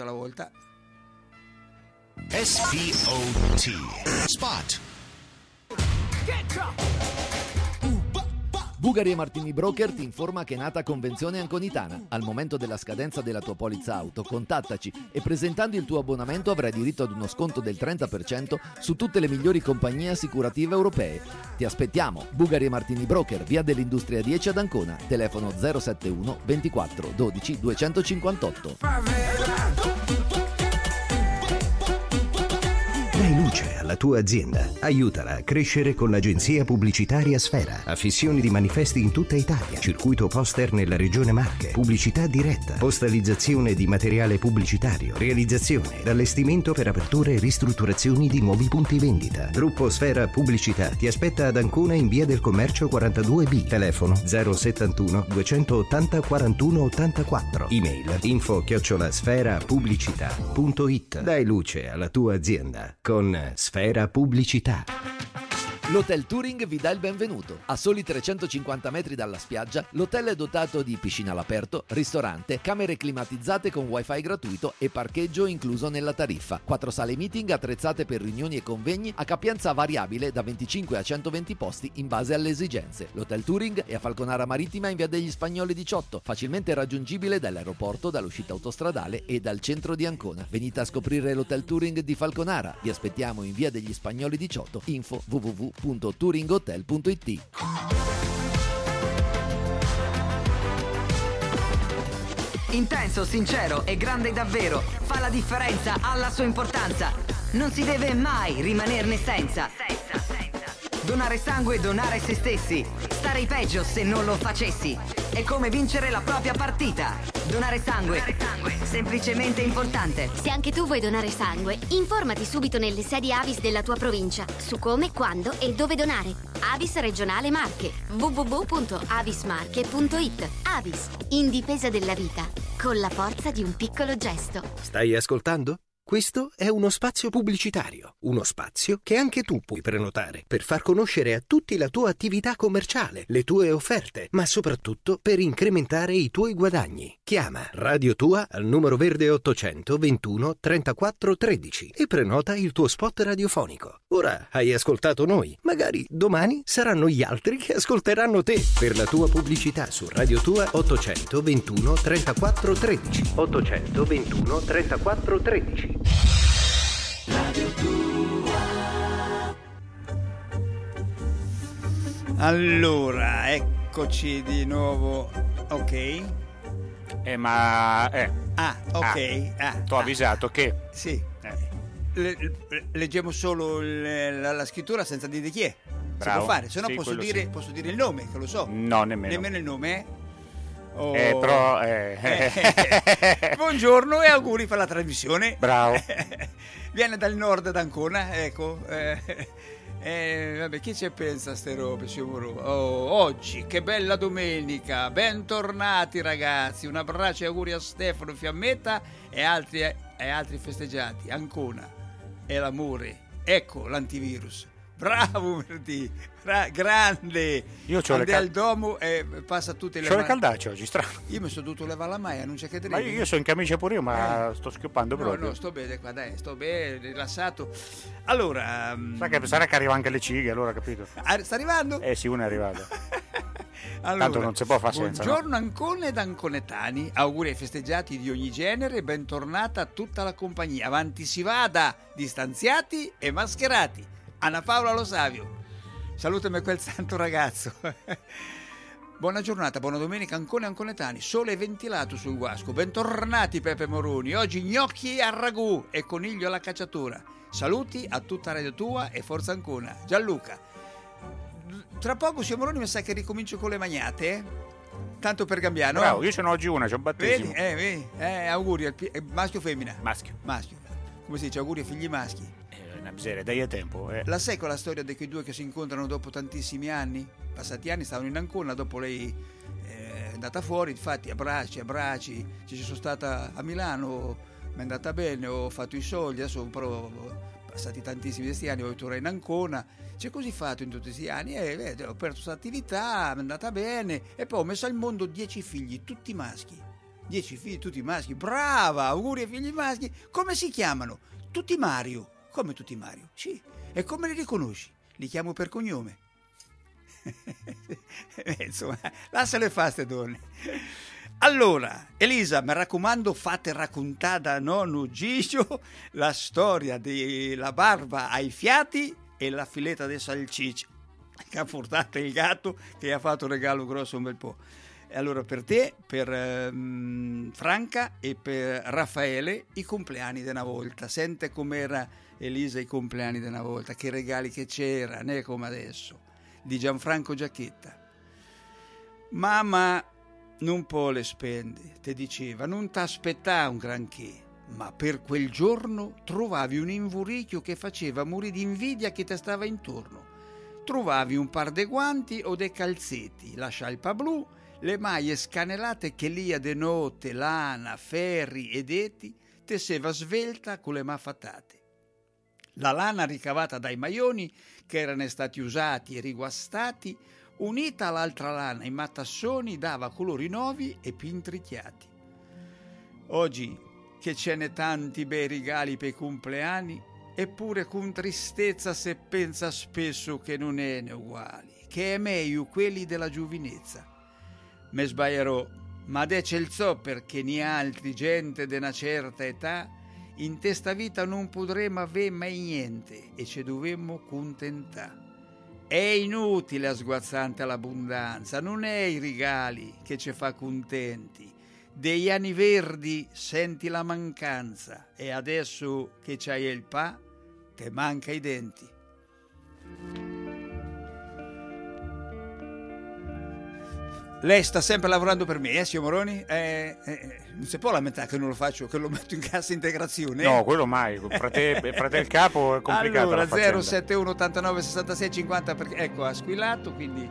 SPOT Spot. Bugari e Martini Broker ti informa che è nata Convenzione Anconitana. Al momento della scadenza della tua polizza auto, contattaci e presentando il tuo abbonamento avrai diritto ad uno sconto del 30% su tutte le migliori compagnie assicurative europee. Ti aspettiamo, Bugari e Martini Broker, via dell'Industria 10 ad Ancona, telefono 071 24 12 258. Dai luce alla tua azienda. Aiutala a crescere con l'agenzia pubblicitaria Sfera. Affissioni di manifesti in tutta Italia. Circuito poster nella regione Marche. Pubblicità diretta. Postalizzazione di materiale pubblicitario. Realizzazione ed allestimento per aperture e ristrutturazioni di nuovi punti vendita. Gruppo Sfera Pubblicità ti aspetta ad Ancona in via del Commercio 42B. Telefono 071 280 41 84. Email info@sferapubblicità.it. Dai luce alla tua azienda con Sfera Pubblicità. L'Hotel Touring vi dà il benvenuto. A soli 350 metri dalla spiaggia, l'hotel è dotato di piscina all'aperto, ristorante, camere climatizzate con wifi gratuito e parcheggio incluso nella tariffa. 4 sale meeting attrezzate per riunioni e convegni a capienza variabile da 25 a 120 posti in base alle esigenze. L'Hotel Touring è a Falconara Marittima in via degli Spagnoli 18, facilmente raggiungibile dall'aeroporto, dall'uscita autostradale e dal centro di Ancona. Venite a scoprire l'Hotel Touring di Falconara. Vi aspettiamo in via degli Spagnoli 18. Info www.touringhotel.it. Intenso, sincero e grande davvero. Fa la differenza, ha la sua importanza. Non si deve mai rimanerne senza. Donare sangue e donare se stessi. Starei peggio se non lo facessi. È come vincere la propria partita. Donare sangue. Semplicemente importante. Se anche tu vuoi donare sangue, informati subito nelle sedi Avis della tua provincia su come, quando e dove donare. Avis Regionale Marche. www.avismarche.it. Avis, in difesa della vita, con la forza di un piccolo gesto. Stai ascoltando? Questo è uno spazio pubblicitario, uno spazio che anche tu puoi prenotare per far conoscere a tutti la tua attività commerciale, le tue offerte, ma soprattutto per incrementare i tuoi guadagni. Chiama Radio Tua al numero verde 800 21 34 13 e prenota il tuo spot radiofonico. Ora hai ascoltato noi, magari domani saranno gli altri che ascolteranno te. Per la tua pubblicità su Radio Tua 800 21 34 13. 800 21 34 13. Radio Tua. Allora, eccoci di nuovo. Ok. ok. T'ho avvisato che. Sì. Leggiamo solo la scrittura senza dire chi è. Bravo. Si può fare, se no sì, posso dire il nome, che lo so. No, nemmeno. Nemmeno il nome, Oh. Buongiorno e auguri per la trasmissione. Bravo. Viene dal nord d'Ancona, ecco. Vabbè, chi ci pensa a ste robe, oggi, che bella domenica, bentornati ragazzi, un abbraccio e auguri a Stefano Fiammetta e altri festeggiati. Ancona è l'amore, ecco l'antivirus. Bravo Verdi, grande. Io c'ho al domo e passa tutte le c'ho le caldacce oggi, strano. Io mi sono dovuto levare la maglia, non c'è che dire. Ma io sono in camicia pure io, ma sto schioppando proprio. No, sto bene qua, dai, sto bene, rilassato. Allora, sarà che arriva anche le cighe, allora, capito? Sta arrivando? Sì, uno è arrivato. Allora, tanto non si può fare senza. Buongiorno Ancona ed anconetani, auguri ai festeggiati di ogni genere e bentornata a tutta la compagnia. Avanti si vada, distanziati e mascherati. Anna Paola Lo Savio. salutami quel santo ragazzo. Buona giornata, buona domenica, Ancona e Anconetani, sole ventilato sul Guasco. Bentornati Pepe Moroni, oggi gnocchi al ragù e coniglio alla cacciatura. Saluti a tutta Radio Tua e Forza Ancona. Gianluca, tra poco signor Moroni mi sa che ricomincio con le magnate, tanto per Gambiano. Bravo, io ce n'ho oggi una, c'ho un battesimo. Vedi? Auguri, maschio o femmina? Maschio. Come si dice, auguri ai figli maschi? Una miseria, dai a tempo. La sai quella storia di quei due che si incontrano dopo tantissimi anni? Passati anni, stavano in Ancona, dopo lei è andata fuori, infatti abbracci, ci sono stata a Milano, mi è andata bene, ho fatto i soldi, adesso però passati tantissimi questi anni, voglio tornare in Ancona, c'è così fatto in tutti questi anni, ho aperto questa attività, mi è andata bene, e poi ho messo al mondo 10 figli, tutti maschi, 10 figli, tutti maschi, brava, auguri ai figli maschi, come si chiamano? Tutti Mario. Come tutti Mario? Sì. E come li riconosci? Li chiamo per cognome. Insomma, lasciale fare ste donne. Allora, Elisa, mi raccomando, fate raccontare da nonno Gigio la storia della barba ai fiati e la filetta di salsiccia che ha portato il gatto, che ha fatto un regalo grosso un bel po'. E allora per te, per Franca e per Raffaele i compleanni di una volta. Sente com'era Elisa i compleanni di una volta, che regali che c'era, né come adesso. Di Gianfranco Giacchetta. Mamma non può le spende, te diceva, non t'aspettà un granché, ma per quel giorno trovavi un invuricchio che faceva morire di invidia che te stava intorno. Trovavi un par de guanti o de calzetti, la scialpa blu, le maglie scanelate che lia de notte, lana, ferri ed eti, tesseva svelta con le maffatate. La lana ricavata dai maioni, che erano stati usati e riguastati, unita all'altra lana in matassoni, dava colori nuovi e pintricchiati. Oggi, che ce n'è tanti bei regali per i compleanni, eppure con tristezza se pensa spesso che non è ne uguali, che è meglio quelli della giovinezza. Me sbaglierò, ma c'è il so perché ni altri gente de una certa età in testa vita non potremo avere mai niente e ci dovremmo contentare. È inutile a sguazzante l'abbondanza, non è i regali che ci fa contenti. Degli anni verdi senti la mancanza e adesso che c'hai il pa, te manca i denti. Lei sta sempre lavorando per me, signor Moroni? Non si può lamentare che non lo faccio, che lo metto in cassa integrazione. No, quello mai. Fra te e il capo è complicato. Allora, la faccenda. 071 89 66 50, perché, ecco, ha squillato, quindi...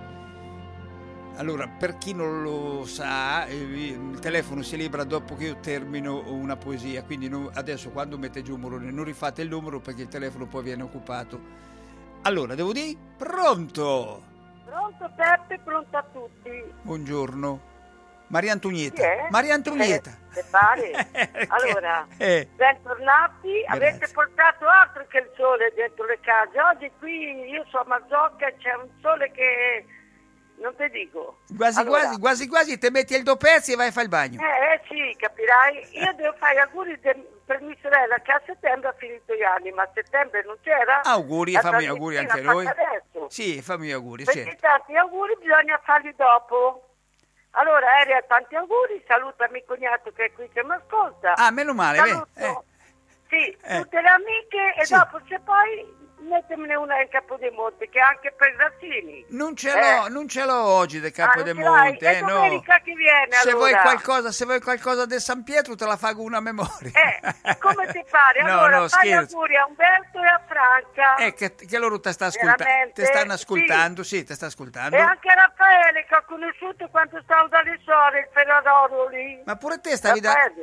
Allora, per chi non lo sa, il telefono si libera dopo che io termino una poesia, quindi adesso quando mette giù Moroni non rifate il numero perché il telefono poi viene occupato. Allora, devo dire, pronto! Pronto Peppe, pronto a tutti. Buongiorno. Maria Antonietta. Chi è? Maria Antonietta. Se pare. Allora, bentornati. Avete portato altro che il sole dentro le case. Oggi qui io sono a Mazzocca e c'è un sole che non te dico. Quasi te metti il dopezzi e vai a fare il bagno. Sì, capirai. Io devo fare auguri per mia sorella che a settembre ha finito gli anni, ma a settembre non c'era. Auguri, fammi auguri anche a noi. Adesso. Sì, fammi auguri. Perché tanti auguri bisogna farli dopo. Allora, Eria, tanti auguri, saluta mio cognato che è qui che mi ascolta. Ah, meno male, saluto, sì, tutte le amiche e dopo se poi mettemene una in Capodimonte che è anche per Grazzini. Non ce l'ho oggi del Capodimonte, È domenica che viene, se allora. vuoi qualcosa del San Pietro te la fago una memoria. Come ti pare? Allora, fai auguri a Umberto e a Franca. Che loro ti stanno ascoltando, sì, ti sta ascoltando. E anche Raffaele che ho conosciuto quando stavo dalle Sore, il Ferrarolo lì. Ma pure te stavi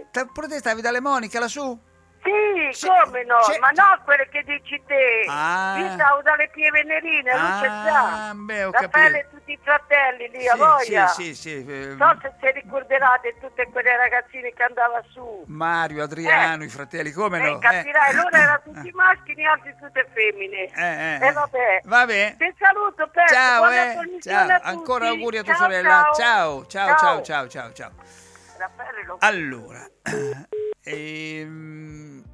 dalle Monica lassù? Sì, come no, ma no quelle che dici te. Io stavo dalle Pie Venerine, non c'è già. Ho Raffaele e tutti i fratelli lì, a voglia. Sì. So se ti ricorderate tutte quelle ragazzine che andava su. Mario, Adriano, i fratelli, come no? Capirai, loro erano tutti maschi, gli altri tutte femmine. Vabbè. Vabbè. Ti saluto, Pedro. Ciao, ciao. Ancora auguri a tua sorella. Ciao. Allora,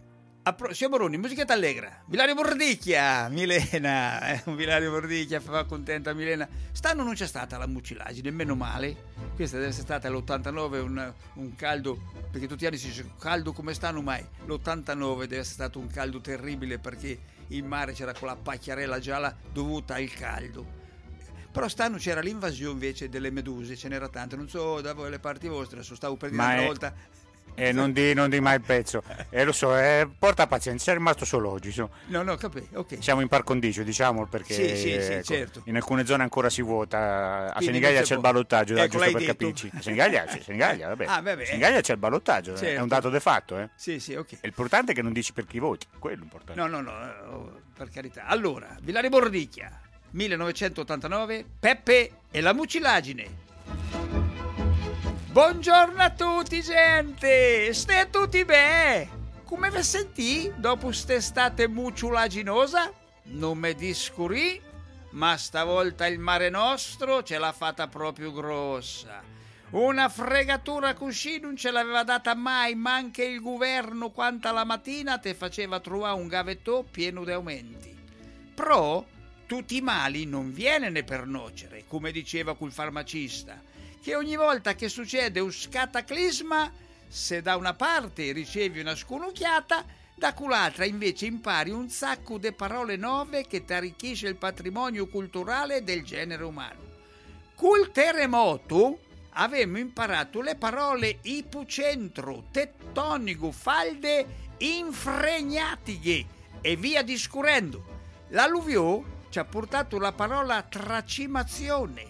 Siamo Moroni, musichetta allegra. Vilario Mordicchia, Milena, un Vilario Mordicchia fa contenta Milena. St'anno non c'è stata la mucilagine, meno male. Questa deve essere stata l'89 un caldo, perché tutti gli anni si dice caldo come stanno mai. L'89 deve essere stato un caldo terribile perché in mare c'era quella pacchiarella gialla dovuta al caldo. Però st'anno c'era l'invasione invece delle meduse, ce n'era tante, non so da voi le parti vostre, adesso stavo per dire una volta. Non di mai il pezzo, lo so, porta pazienza, sei rimasto solo oggi. No, capito, ok. Siamo in par condicio, diciamo, perché sì, certo. In alcune zone ancora si vota. A Senigallia c'è il ballottaggio, giusto per capirci. A Senigallia, vabbè. A Senigallia c'è il ballottaggio, certo. È un dato de fatto, Sì, ok. L'importante è che non dici per chi voti, quello è importante. No, per carità. Allora, Vilario Mordicchia, 1989, Peppe e la mucilagine. Buongiorno a tutti, gente! State tutti bene? Come vi sentì dopo st'estate muciulaginosa? Non mi discurì, ma stavolta il Mare Nostro ce l'ha fatta proprio grossa. Una fregatura così non ce l'aveva data mai, ma anche il governo quanta la mattina te faceva trovare un gavettò pieno di aumenti. Però tutti i mali non viene per nocere, come diceva quel farmacista, che ogni volta che succede un cataclisma, se da una parte ricevi una sconucchiata, da quell'altra invece impari un sacco di parole nuove che ti arricchisce il patrimonio culturale del genere umano. Col terremoto avevamo imparato le parole ipucentro, tettonico, falde infregnatiche e via discorrendo. L'alluvione ci ha portato la parola tracimazione.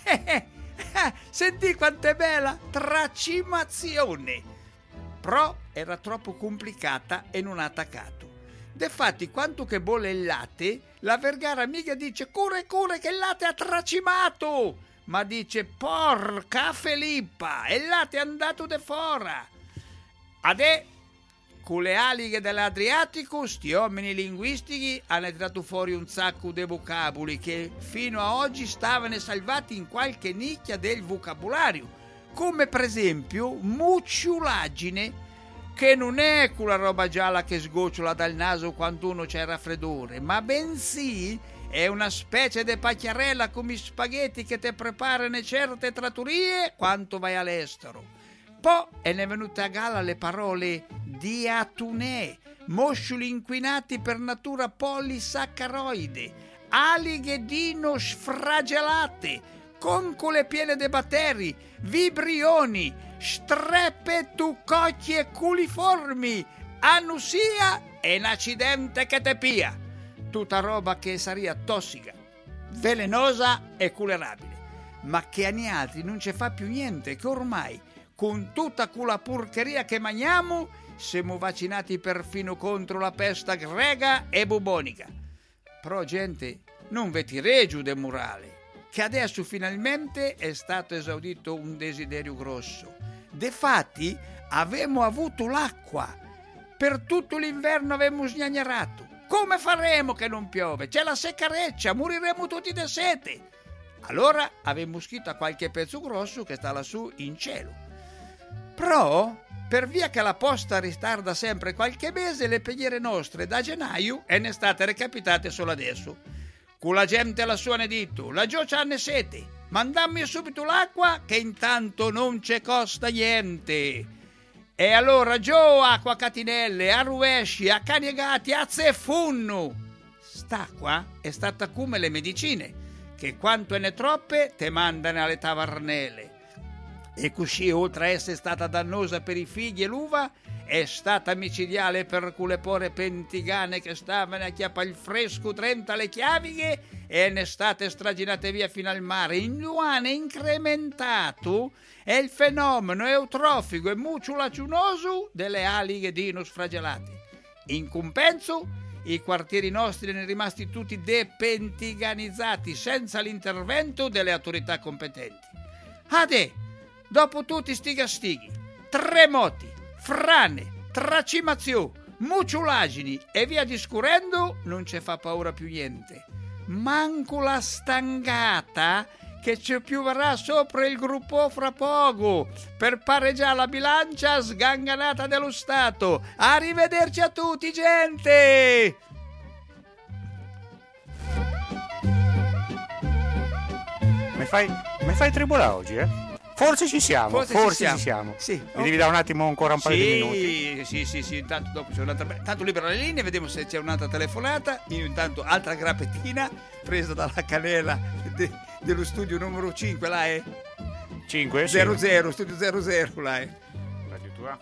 Senti quanto è bella, tracimazione. Però era troppo complicata e non ha attaccato. Defatti, quanto che bolle il latte, la Vergara mica dice corre che il latte ha tracimato, ma dice porca Filippa, e il latte è andato de fora. Adè, con le alighe dell'Adriatico, sti uomini linguistici hanno tirato fuori un sacco di vocaboli che fino a oggi stavano salvati in qualche nicchia del vocabolario, come per esempio mucciulaggine, che non è quella roba gialla che sgocciola dal naso quando uno c'è raffreddore, ma bensì è una specie di pacchiarella come spaghetti che te preparano certe trattorie quanto vai all'estero. Poi è ne venute a galla le parole diatunè, moscioli inquinati per natura polisaccaroide, alighe dinosfragellate, concole piene di batteri, vibrioni, streppetucocchie culiformi, anusia e un accidente che te pia. Tutta roba che saria tossica, velenosa e culerabile, ma che a noi altri non ci fa più niente, che ormai con tutta quella porcheria che mangiamo siamo vaccinati perfino contro la peste greca e bubonica. Però gente, non vi tirate giù del morale, che adesso finalmente è stato esaudito un desiderio grosso. Defatti avevamo avuto l'acqua, per tutto l'inverno avevamo sgnagnato. Come faremo che non piove? C'è la seccareccia, moriremo tutti di sete. Allora avevamo scritto a qualche pezzo grosso che sta lassù in cielo. Però, per via che la posta ritarda sempre qualche mese, le preghiere nostre da gennaio e ne state recapitate solo adesso. Con la gente la sua ne dito, la gioccia ne sete, mandammi subito l'acqua che intanto non ci costa niente. E allora giù acqua a catinelle, a rovesci, a caniegati, a zefunno. St'acqua è stata come le medicine, che quanto ne troppe te mandano alle tavernelle. E così, oltre a essere stata dannosa per i figli e l'uva, è stata micidiale per quelle pore pentigane che stavano a chiappa il fresco 30 le chiavighe e ne state straginate via fino al mare. In Luane incrementato è il fenomeno eutrofico e muciulacinoso delle alighe dinosfragellate. In compenso, i quartieri nostri ne rimasti tutti depentiganizzati senza l'intervento delle autorità competenti. Adè, dopo tutti sti castighi, terremoti, frane, tracimazioni, muciulagini e via discorrendo, non ci fa paura più niente. Manco la stangata che ci pioverà sopra il gruppo fra poco per pareggiare la bilancia sganganata dello Stato. Arrivederci a tutti, gente! Mi fai tremolare oggi, eh? Forse ci siamo. Sì, mi devi dare un attimo ancora un paio di minuti. Sì, intanto dopo c'è un'altra. Tanto libera le linee, vediamo se c'è un'altra telefonata. Io intanto altra grappettina presa dalla canela dello studio numero 5, là è 5 00, studio 00, là è. Radio tua.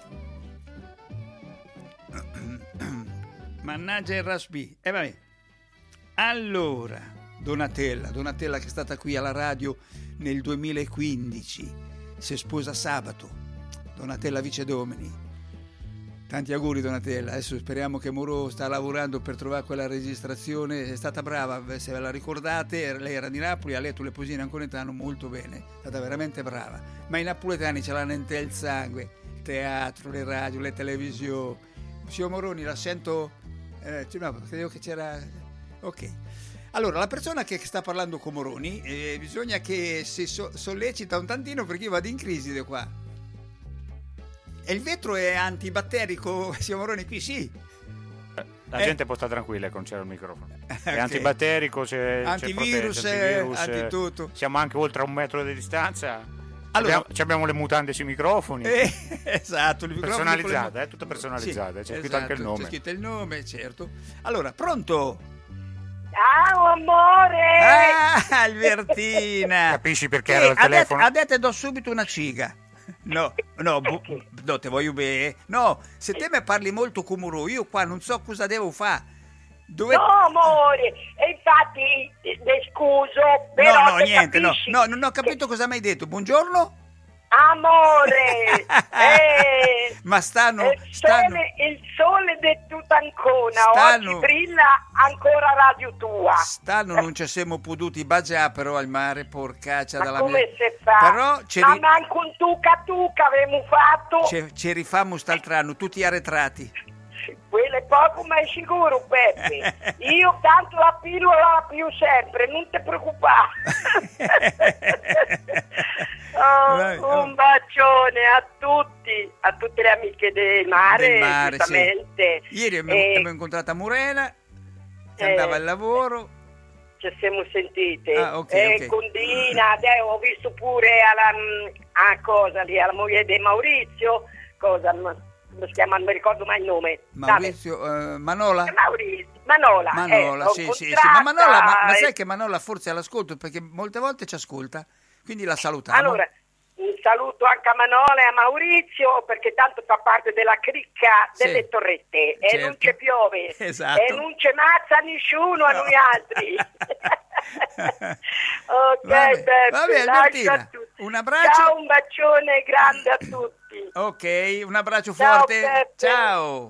Mannaggia il raspi. Vabbè. Allora, Donatella che è stata qui alla radio nel 2015, si sposa sabato. Donatella Vicedomini, tanti auguri Donatella. Adesso speriamo che Moro sta lavorando per trovare quella registrazione. È stata brava, se ve la ricordate, lei era di Napoli, ha letto le poesie in anconetano molto bene, è stata veramente brava. Ma i napoletani ce l'hanno in te il sangue, il teatro, le radio, le televisioni. Signor Moroni, la sento, no, credevo che c'era, ok. Allora, la persona che sta parlando con Moroni, bisogna che si sollecita un tantino, perché io vado in crisi di qua. E il vetro è antibatterico, signor Moroni, qui sì. La gente può stare tranquilla con c'è il microfono. È antibatterico, c'è antivirus, antitutto. Siamo anche oltre a 1 metro di distanza. Allora, abbiamo le mutande sui microfoni. Esatto, personalizzata, è tutta personalizzata, sì, c'è scritto anche il nome. C'è scritto il nome, certo. Allora, pronto? Ciao amore! Albertina! Capisci perché era il telefono? Adesso do subito una ciga. No, te voglio bene. No, se te me parli molto come io qua non so cosa devo fare. No amore, e infatti scuso, però no, niente, capisci? No, non ho capito cosa mi hai detto. Buongiorno? Amore, ma stanno il sole di Tutancona oggi brilla ancora radio tua. Non ci siamo potuti baciare però al mare, porcaccia, ma dalla come mia. Si fa? Però ma manco un tuca avevamo fatto. Ci rifammo st'altro anno, tutti arretrati. Quello è poco ma è sicuro, Peppe. Io tanto la pillola la più sempre, non ti preoccupare. Un bacione a tutte le amiche del mare, giustamente. Sì. Ieri abbiamo incontrato Murena, che andava al lavoro. Ci siamo sentite. Okay. Condina, ho visto pure alla moglie di Maurizio, come si chiama, non mi ricordo mai il nome. Maurizio, Manola? Manola, sì. Ma Manola, ma sai che Manola forse è all'ascolto, perché molte volte ci ascolta, quindi la salutiamo. Allora, un saluto anche a Manola e a Maurizio, perché tanto fa parte della cricca delle torrette, certo. E non ci piove, esatto. E non ci mazza nessuno a noi altri. Ok, vabbè, Albertina, un abbraccio. Ciao, un bacione grande a tutti. Ok, un abbraccio ciao, forte. Peppe. Ciao.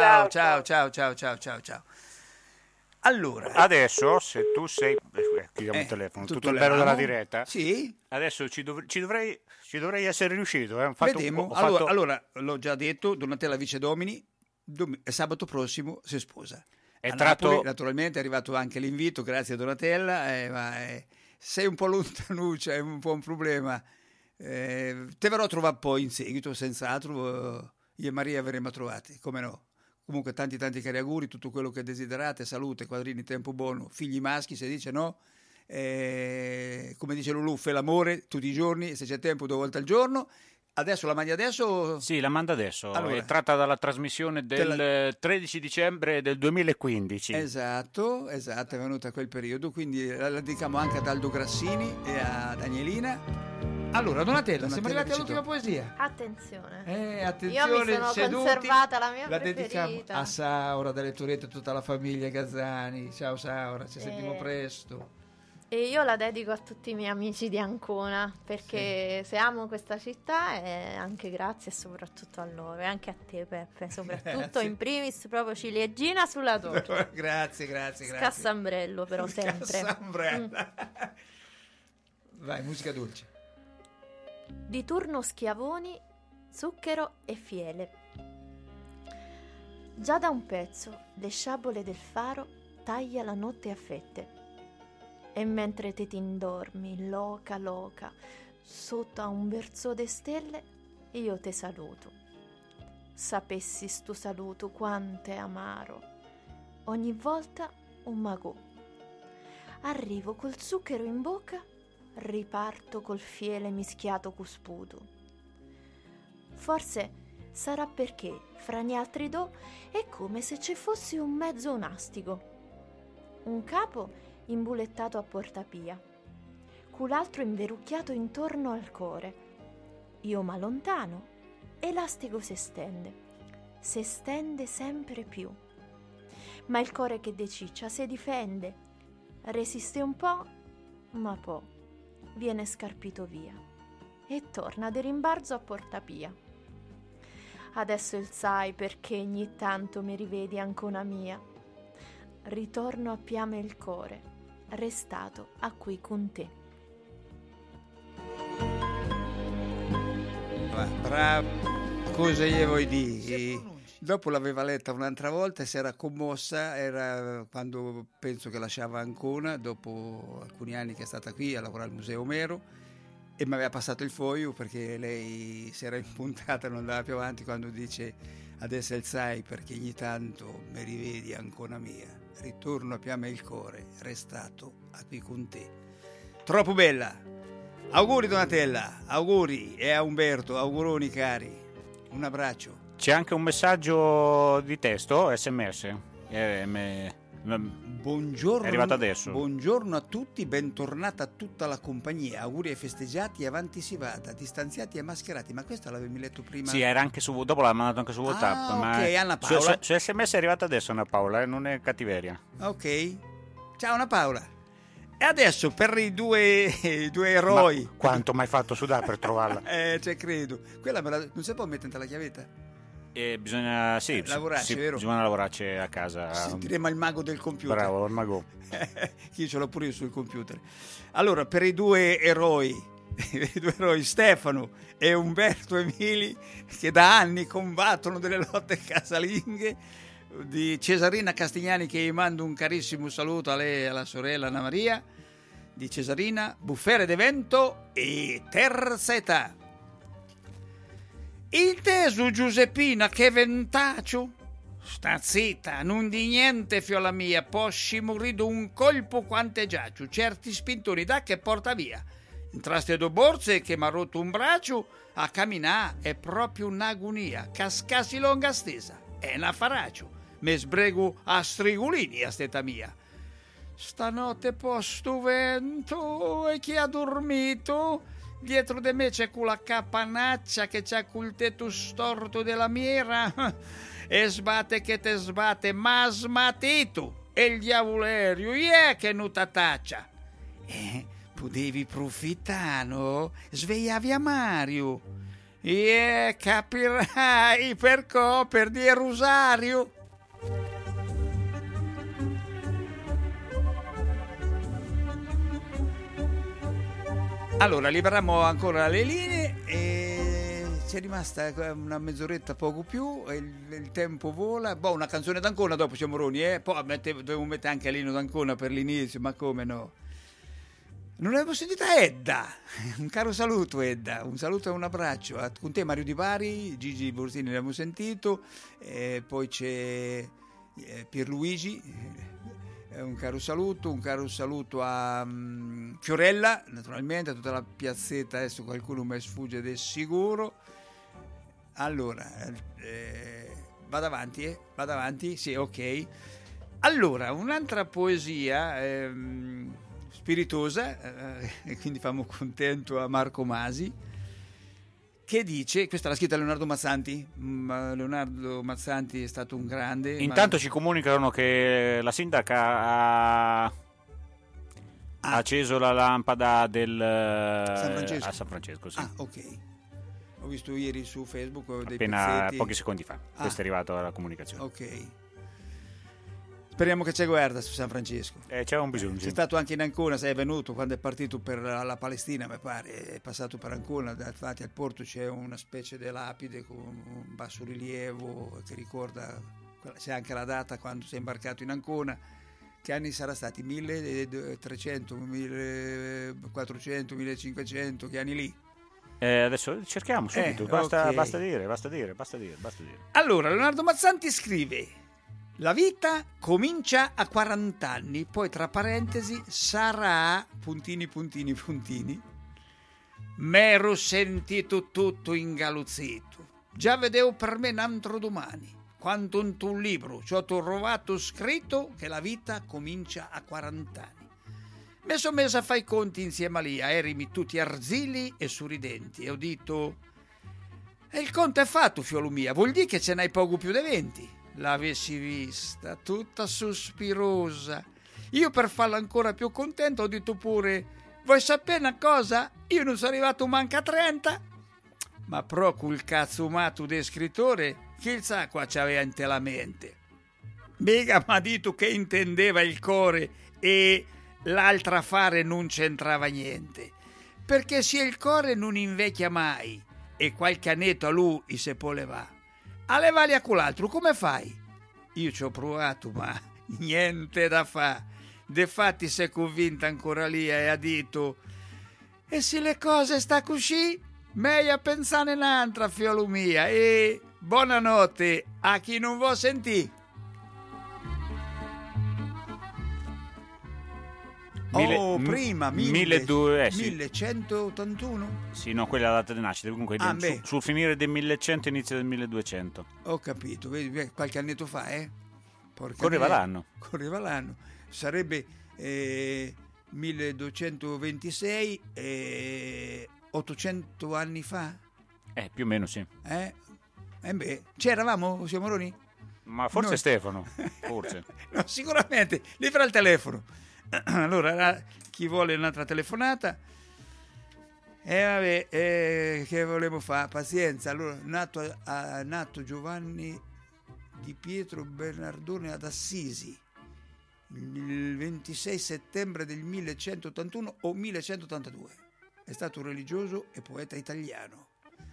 Allora, adesso se tu sei chiudiamo il telefono, tutto il bello della diretta. Sì. Adesso ci dovrei essere riuscito, Vediamo. Allora, l'ho già detto, Donatella Vicedomini sabato prossimo si sposa. Napoli, naturalmente è arrivato anche l'invito, grazie a Donatella, sei un po' lontanuccia, è un po' un problema. Te verrò a trovare poi in seguito, senz'altro, io e Maria verremo trovati, come no. Comunque tanti cari auguri, tutto quello che desiderate, salute, quadrini, tempo buono, figli maschi, se dice no, come dice Lulu, fai l'amore tutti i giorni, se c'è tempo 2 volte al giorno. Adesso la mandi adesso? Sì, la mando adesso, allora, è tratta dalla trasmissione del 13 dicembre del 2015. Esatto, è venuta quel periodo, quindi la dedichiamo anche ad Aldo Grassini e a Danielina. Allora, Donatella, siamo arrivati all'ultima poesia. Attenzione. Attenzione, io mi sono conservata la mia preferita. Dedichiamo a Saura, dalle Torrette, a tutta la famiglia Gazzani. Ciao Saura, ci sentiamo presto. E io la dedico a tutti i miei amici di Ancona, perché se amo questa città è anche grazie e soprattutto a loro, e anche a te Peppe, soprattutto in primis proprio ciliegina sulla torta. Grazie. Scassambrello però sempre. Scassambrella. Vai, musica dolce. Di turno schiavoni, zucchero e fiele. Già da un pezzo le sciabole del faro taglia la notte a fette. E mentre te ti indormi, loca loca, sotto a un verso de stelle, io te saluto. Sapessi stu saluto quant'è amaro, ogni volta un magò. Arrivo col zucchero in bocca, riparto col fiele mischiato cu sputo. Forse sarà perché fra gli altri è come se ci fosse un mezzo onastico, un capo imbulettato a portapia, l'altro inverucchiato intorno al core. Io m'allontano, elastico si stende sempre più, ma il core che deciccia si difende, resiste un po', ma poi viene scarpito via e torna de rimbalzo a portapia. Adesso il sai perché ogni tanto mi rivedi ancora mia. Ritorno a piame il core, restato a qui con te. Bravo, cosa gli vuoi dire? Dopo l'aveva letta un'altra volta e si era commossa, era quando penso che lasciava Ancona, dopo alcuni anni che è stata qui a lavorare al Museo Omero, e mi aveva passato il foglio perché lei si era impuntata e non andava più avanti quando dice adesso il sai perché ogni tanto mi rivedi Ancona mia, ritorno a piame il core, restato a qui con te. Troppo bella! Auguri Donatella, auguri, e a Umberto, auguroni cari, un abbraccio. C'è anche un messaggio di testo, SMS. Buongiorno, è arrivato adesso. Buongiorno a tutti, bentornata a tutta la compagnia. Auguri ai festeggiati e avanti si vada, distanziati e mascherati. Ma questa l'avevi letto prima? Sì, era anche su, dopo l'ha mandato anche su WhatsApp. Ok, Anna Paola. Su SMS è arrivata adesso Anna Paola, non è cattiveria. Ok, ciao Anna Paola. E adesso per i due eroi. Ma quanto mi hai fatto sudare per trovarla? Cioè credo. Quella non si può mettere la chiavetta? Bisogna lavorarci, vero? Bisogna lavorarci a casa. Sentiremo il mago del computer. Bravo, il mago. Io ce l'ho pure io sul computer. Allora, per i due eroi Stefano e Umberto Emili, che da anni combattono delle lotte casalinghe, di Cesarina Castigliani, che gli mando un carissimo saluto a lei e alla sorella Anna Maria, di Cesarina, Buffere d'Evento e Terza Età. Il teso Giuseppina che ventaccio, sta zitta, non di niente fiola mia, posci morrido un colpo quante giaccio, certi spintoni da che porta via. Intraste due borse che m'ha rotto un braccio, a camminare è proprio un'agonia, cascasi longa stesa, è una faraccio, me sbrego a strigolini a stetta mia. Stanotte posto vento e chi ha dormito? Dietro di me c'è quella capanaccia che c'ha col tetto storto della miera e sbatte che te sbatte, ma smatito e il diavolerio, che non t'attaccia. Potevi approfittare, no? Svegliavi a Mario. Capirai per dire rosario. Allora, liberiamo ancora le linee e c'è rimasta una mezz'oretta poco più e il tempo vola. Una canzone d'Ancona dopo siamo Moroni, poi dovevo mettere anche l'ino d'Ancona per l'inizio, ma come no? Non avevo sentito Edda, un caro saluto Edda, un saluto e un abbraccio. Con te Mario Di Bari, Gigi Borsini l'abbiamo sentito, poi c'è Pierluigi. Un caro saluto a Fiorella, naturalmente, a tutta la piazzetta, adesso qualcuno mi sfugge del sicuro. Allora, vado avanti, sì, ok. Allora, un'altra poesia spiritosa, e quindi famo contento a Marco Masi, che dice, questa l'ha scritta Leonardo Mazzanti. Leonardo Mazzanti è stato un grande. Intanto ci comunicano che la sindaca ha acceso la lampada del San Francesco. A San Francesco, sì. Ok. Ho visto ieri su Facebook dei appena pezzetti. Pochi secondi fa. Questo è arrivato alla comunicazione. Ok. Speriamo che c'è guerra su San Francesco. C'è un bisogno. C'è stato anche in Ancona, sei venuto quando è partito per la Palestina, mi pare, è passato per Ancona, infatti al porto c'è una specie di lapide con un bassorilievo che ricorda, c'è anche la data quando si è imbarcato in Ancona, Che anni sarà stati? 1300, 1400, 1500, che anni lì? Adesso cerchiamo subito, basta dire. Allora, Leonardo Mazzanti scrive: la vita comincia a 40 anni, poi tra parentesi sarà puntini. M'ero sentito tutto ingaluzzito, già vedevo per me un altro domani, quando in un libro ci ho trovato scritto che la vita comincia a 40 anni. Mi sono messo a fare i conti insieme a lì, erimi tutti arzili e sorridenti, e ho detto: e il conto è fatto, fiolo mia, vuol dire che ce n'hai poco più di 20. L'avessi vista, tutta sospirosa. Io, per farla ancora più contenta, ho detto pure: vuoi sapere una cosa? Io non sono arrivato manca a 30. Ma pro col cazzo umato del scrittore, chissà qua c'aveva in te la mente. Mica m'ha detto che intendeva il core e l'altra affare non c'entrava niente, perché se il core non invecchia mai e qualche annetto a lui se può levare, a levarli a quell'altro come fai? Io ci ho provato, ma niente da fa. Defatti si è convinta ancora lì e ha detto: e se le cose sta così, meglio pensare in un'altra, fiolo mia, e buonanotte a chi non vuol sentire. Prima 1181? Sì, no, quella è la data di nascita. Comunque sul finire del 1100 inizio del 1200. Ho capito, vedi, qualche annetto fa, Correva l'anno. Sarebbe 1226, 800 anni fa? Più o meno sì. C'eravamo, siamo Moroni? Ma forse noi. Stefano, forse. No, sicuramente, lì fra il telefono. Allora, chi vuole un'altra telefonata? Che volevo fare? Pazienza. Allora, nato Giovanni di Pietro Bernardone ad Assisi il 26 settembre del 1181 o 1182. È stato un religioso e poeta italiano.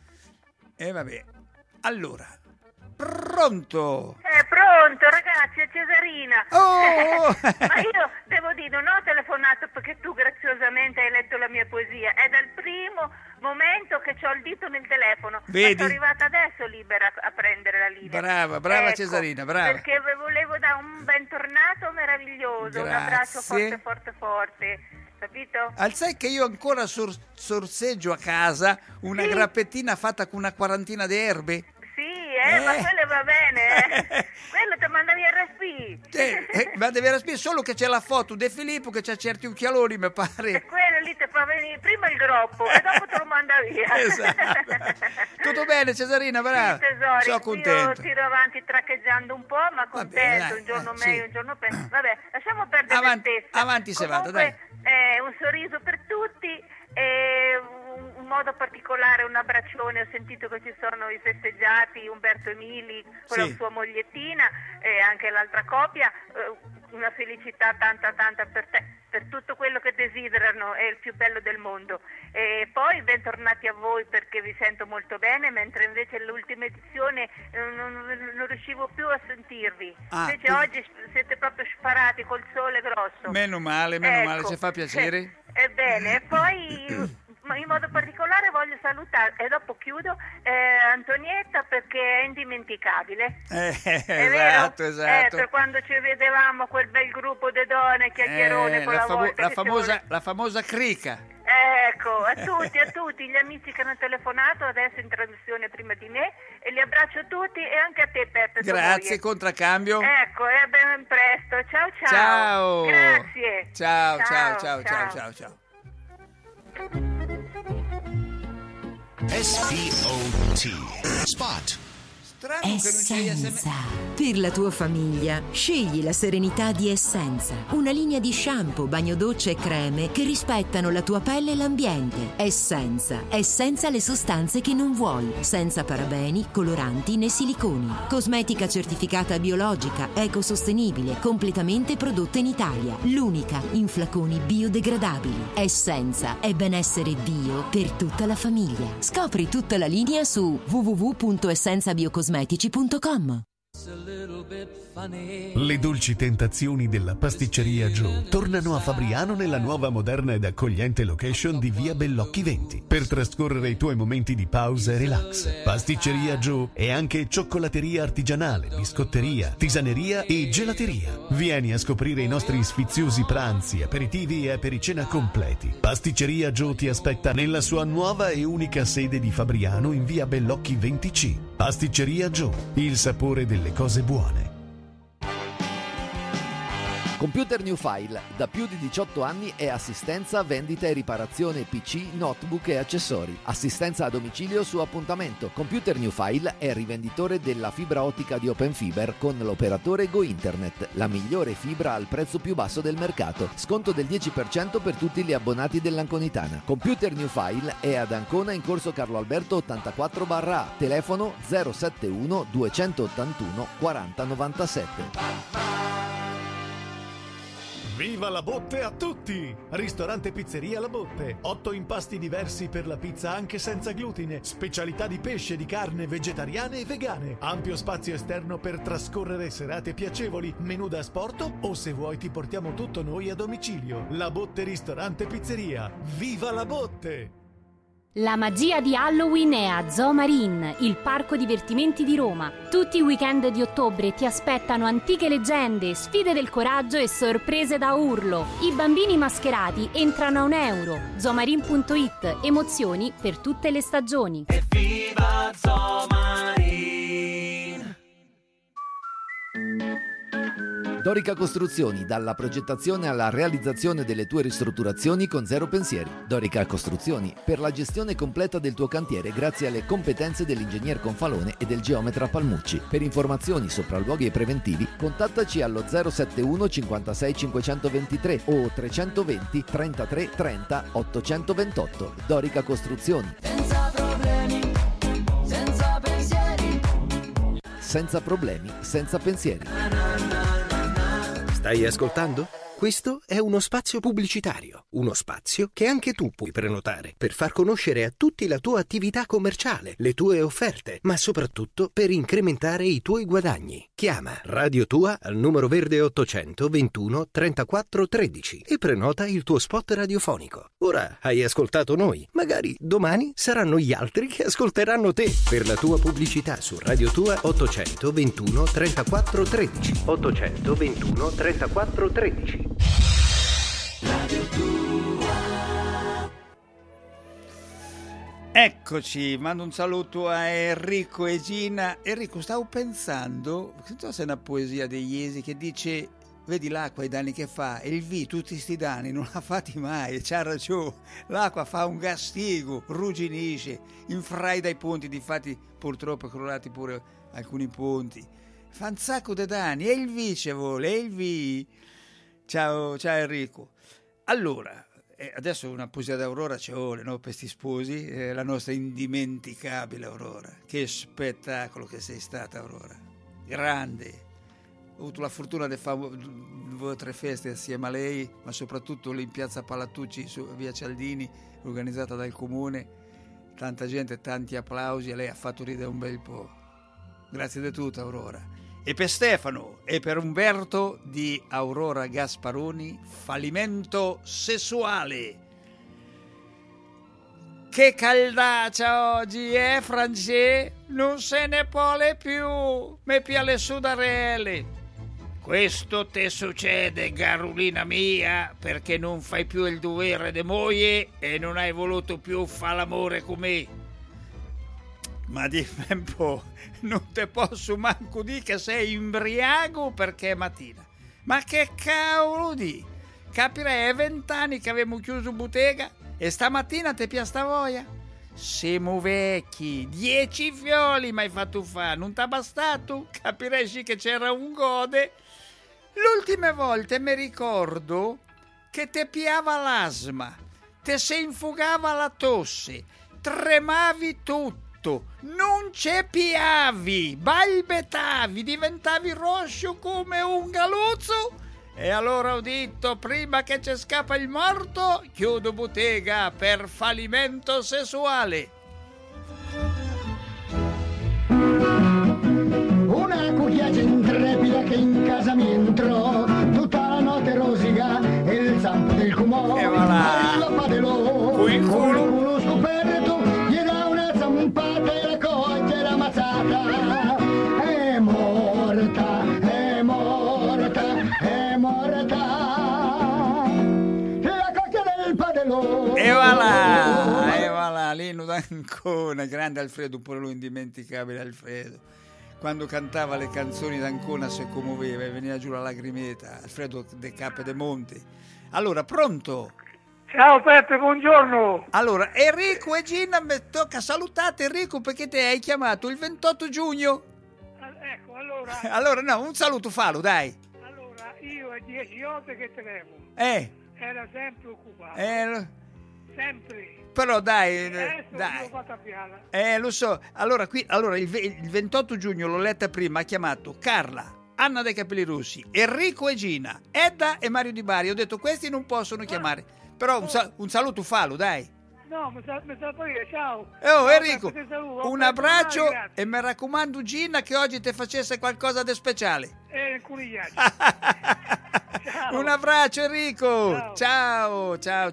Allora, pronto? Pronto, ragazzi, è Cesarina. Ma io devo dire, non ho telefonato perché tu graziosamente hai letto la mia poesia. È dal primo momento che c'ho il dito nel telefono. Vedi? Ma sono arrivata adesso libera a prendere la linea. Brava, ecco, Cesarina, brava. Perché volevo dare un bentornato meraviglioso. Grazie. Un abbraccio forte. Capito? Sai che io ancora sorseggio a casa una grappettina fatta con una quarantina di erbe? Ma quello va bene, quello ti manda via RSP. Ma deve RSP, solo che c'è la foto di Filippo che c'ha certi occhialoni, mi pare. E quello lì ti fa venire prima il groppo e dopo te lo manda via. Esatto. Tutto bene, Cesarina, brava? Sì, tesori, sono contento. Io tiro avanti traccheggiando un po', ma contento, un giorno meglio, un giorno peggio. Vabbè, lasciamo perdere me stessa. Avanti se vada, dai. Un sorriso per tutti e un modo particolare, un abbraccione. Ho sentito che ci sono i festeggiati, Umberto Emili con la sua mogliettina e anche l'altra coppia. Una felicità tanta per te, per tutto quello che desiderano, è il più bello del mondo. E poi bentornati a voi, perché vi sento molto bene, mentre invece l'ultima edizione non riuscivo più a sentirvi. Invece oggi siete proprio sparati col sole grosso. Meno male, ci fa piacere. Ebbene, e poi in modo particolare voglio salutare, e dopo chiudo, Antonietta, perché è indimenticabile. Esatto. Per quando ci vedevamo quel bel gruppo di donne, chiacchierone, la famosa crica. Ecco, a tutti gli amici che hanno telefonato adesso in trasmissione prima di me, e li abbraccio tutti, e anche a te, Peppe. Grazie, contraccambio. Ecco, e a ben presto. Ciao. Grazie. Ciao. SPOT Spot. Essenza. Per la tua famiglia, scegli la serenità di Essenza. Una linea di shampoo, bagno docce e creme che rispettano la tua pelle e l'ambiente. Essenza le sostanze che non vuoi. Senza parabeni, coloranti né siliconi. Cosmetica certificata biologica, ecosostenibile, completamente prodotta in Italia. L'unica in flaconi biodegradabili. Essenza è benessere bio per tutta la famiglia. Scopri tutta la linea su www.essenzabioCosmetici.com. Le dolci tentazioni della Pasticceria Joe tornano a Fabriano nella nuova, moderna ed accogliente location di via Bellocchi 20 per trascorrere i tuoi momenti di pausa e relax. Pasticceria Joe è anche cioccolateria artigianale, biscotteria, tisaneria e gelateria. Vieni a scoprire i nostri sfiziosi pranzi, aperitivi e apericena completi. Pasticceria Joe ti aspetta nella sua nuova e unica sede di Fabriano in via Bellocchi 20C. Pasticceria Joe, il sapore delle cose buone. Computer New File, da più di 18 anni è assistenza, vendita e riparazione PC, notebook e accessori. Assistenza a domicilio su appuntamento. Computer New File è rivenditore della fibra ottica di Open Fiber con l'operatore Go Internet, la migliore fibra al prezzo più basso del mercato. Sconto del 10% per tutti gli abbonati dell'Anconitana. Computer New File è ad Ancona in corso Carlo Alberto 84/A, telefono 071 281 4097. Viva la botte a tutti! Ristorante Pizzeria La Botte. 8 impasti diversi per la pizza anche senza glutine. Specialità di pesce, di carne, vegetariane e vegane. Ampio spazio esterno per trascorrere serate piacevoli. Menù da asporto o se vuoi ti portiamo tutto noi a domicilio. La Botte Ristorante Pizzeria. Viva la botte! La magia di Halloween è a Zoo Marine, il parco divertimenti di Roma. Tutti i weekend di ottobre ti aspettano antiche leggende, sfide del coraggio e sorprese da urlo. I bambini mascherati entrano a €1. Zoomarine.it, emozioni per tutte le stagioni. Evviva Zoo Marine! Dorica Costruzioni, dalla progettazione alla realizzazione delle tue ristrutturazioni con zero pensieri. Dorica Costruzioni, per la gestione completa del tuo cantiere grazie alle competenze dell'ingegner Confalone e del geometra Palmucci. Per informazioni, sopralluoghi e preventivi, contattaci allo 071 56 523 o 320 33 30 828. Dorica Costruzioni. Senza problemi, senza pensieri. Senza problemi, senza pensieri. Stai ascoltando? Questo è uno spazio pubblicitario, uno spazio che anche tu puoi prenotare per far conoscere a tutti la tua attività commerciale, le tue offerte, ma soprattutto per incrementare i tuoi guadagni. Chiama Radio Tua al numero verde 800 21 34 13 e prenota il tuo spot radiofonico. Ora hai ascoltato noi, magari domani saranno gli altri che ascolteranno te. Per la tua pubblicità su Radio Tua 800 21 34 13 800 21 34 13. Radio Tua. Eccoci, mando un saluto a Enrico e Gina. Enrico, stavo pensando, non so se è una poesia degli Iesi che dice: vedi l'acqua, i danni che fa, e il V tutti sti danni non l'ha fatti mai, c'ha ragione, l'acqua fa un gastigo, rugginisce, infraida i ponti, difatti purtroppo è crollati pure alcuni ponti, fa un sacco di danni, e il V ci vuole, e il V. Ciao Enrico. Allora, adesso una poesia d'Aurora ci vuole, no? Per sti sposi, la nostra indimenticabile Aurora. Che spettacolo che sei stata, Aurora. Grande. Ho avuto la fortuna di fare 2 o 3 feste assieme a lei, ma soprattutto lì in piazza Palatucci, su via Cialdini, organizzata dal comune. Tanta gente, tanti applausi, e lei ha fatto ridere un bel po'. Grazie di tutto, Aurora. E per Stefano e per Umberto di Aurora Gasparoni, fallimento sessuale. Che caldaccia oggi, Francesco? Non se ne puole più, me pia le sudarelle. Questo te succede, garulina mia, perché non fai più il dovere di moglie e non hai voluto più fare l'amore con me. Ma dimmi un po', non te posso manco dire che sei imbriaco perché è mattina. Ma che cavolo di? Capirei, è 20 anni che avevamo chiuso bottega e stamattina te piace voglia? Siamo vecchi, 10 fioli mi hai fatto fare, non t'ha bastato? Capirei sì che c'era un gode. L'ultima volta mi ricordo che te piava l'asma, te si infugava la tosse, tremavi tutto. Non cepiavi, balbettavi, diventavi rosso come un galuzzo. E allora ho detto, prima che ci scappa il morto, chiudo bottega per fallimento sessuale. Una cucchiaia intrepida casa mi entrò, tutta la notte rosica e il zampo del cumò. E voilà. Arriva Padelò, Fu il culo scoperto, gli dà una zampata e la coglie la mazzata. È morta, è morta, è morta. La coglia del Padelò. E voilà, l'inno d'Ancona, grande Alfredo, pure lui indimenticabile Alfredo. Quando cantava le canzoni d'Ancona si commuoveva e veniva giù la lagrimetta. Alfredo De Cape de Monte. Allora, pronto? Ciao Peppe, buongiorno. Allora, Enrico e Gina, mi tocca salutate Enrico perché te hai chiamato il 28 giugno. Ecco, allora... Allora, no, un saluto fallo, dai. Allora, io è 10 volte che telefono. Era sempre occupato. Sempre. Però dai, dai. Lo so. Allora, il 28 giugno l'ho letta prima, ha chiamato Carla, Anna dei Capelli Rossi, Enrico e Gina, Edda e Mario Di Bari. Ho detto questi non possono chiamare. Però un saluto fallo, dai. No, mi saluto io, ciao. Oh Enrico, un abbraccio e mi raccomando Gina che oggi ti facesse qualcosa di speciale. Un abbraccio Enrico. Ciao.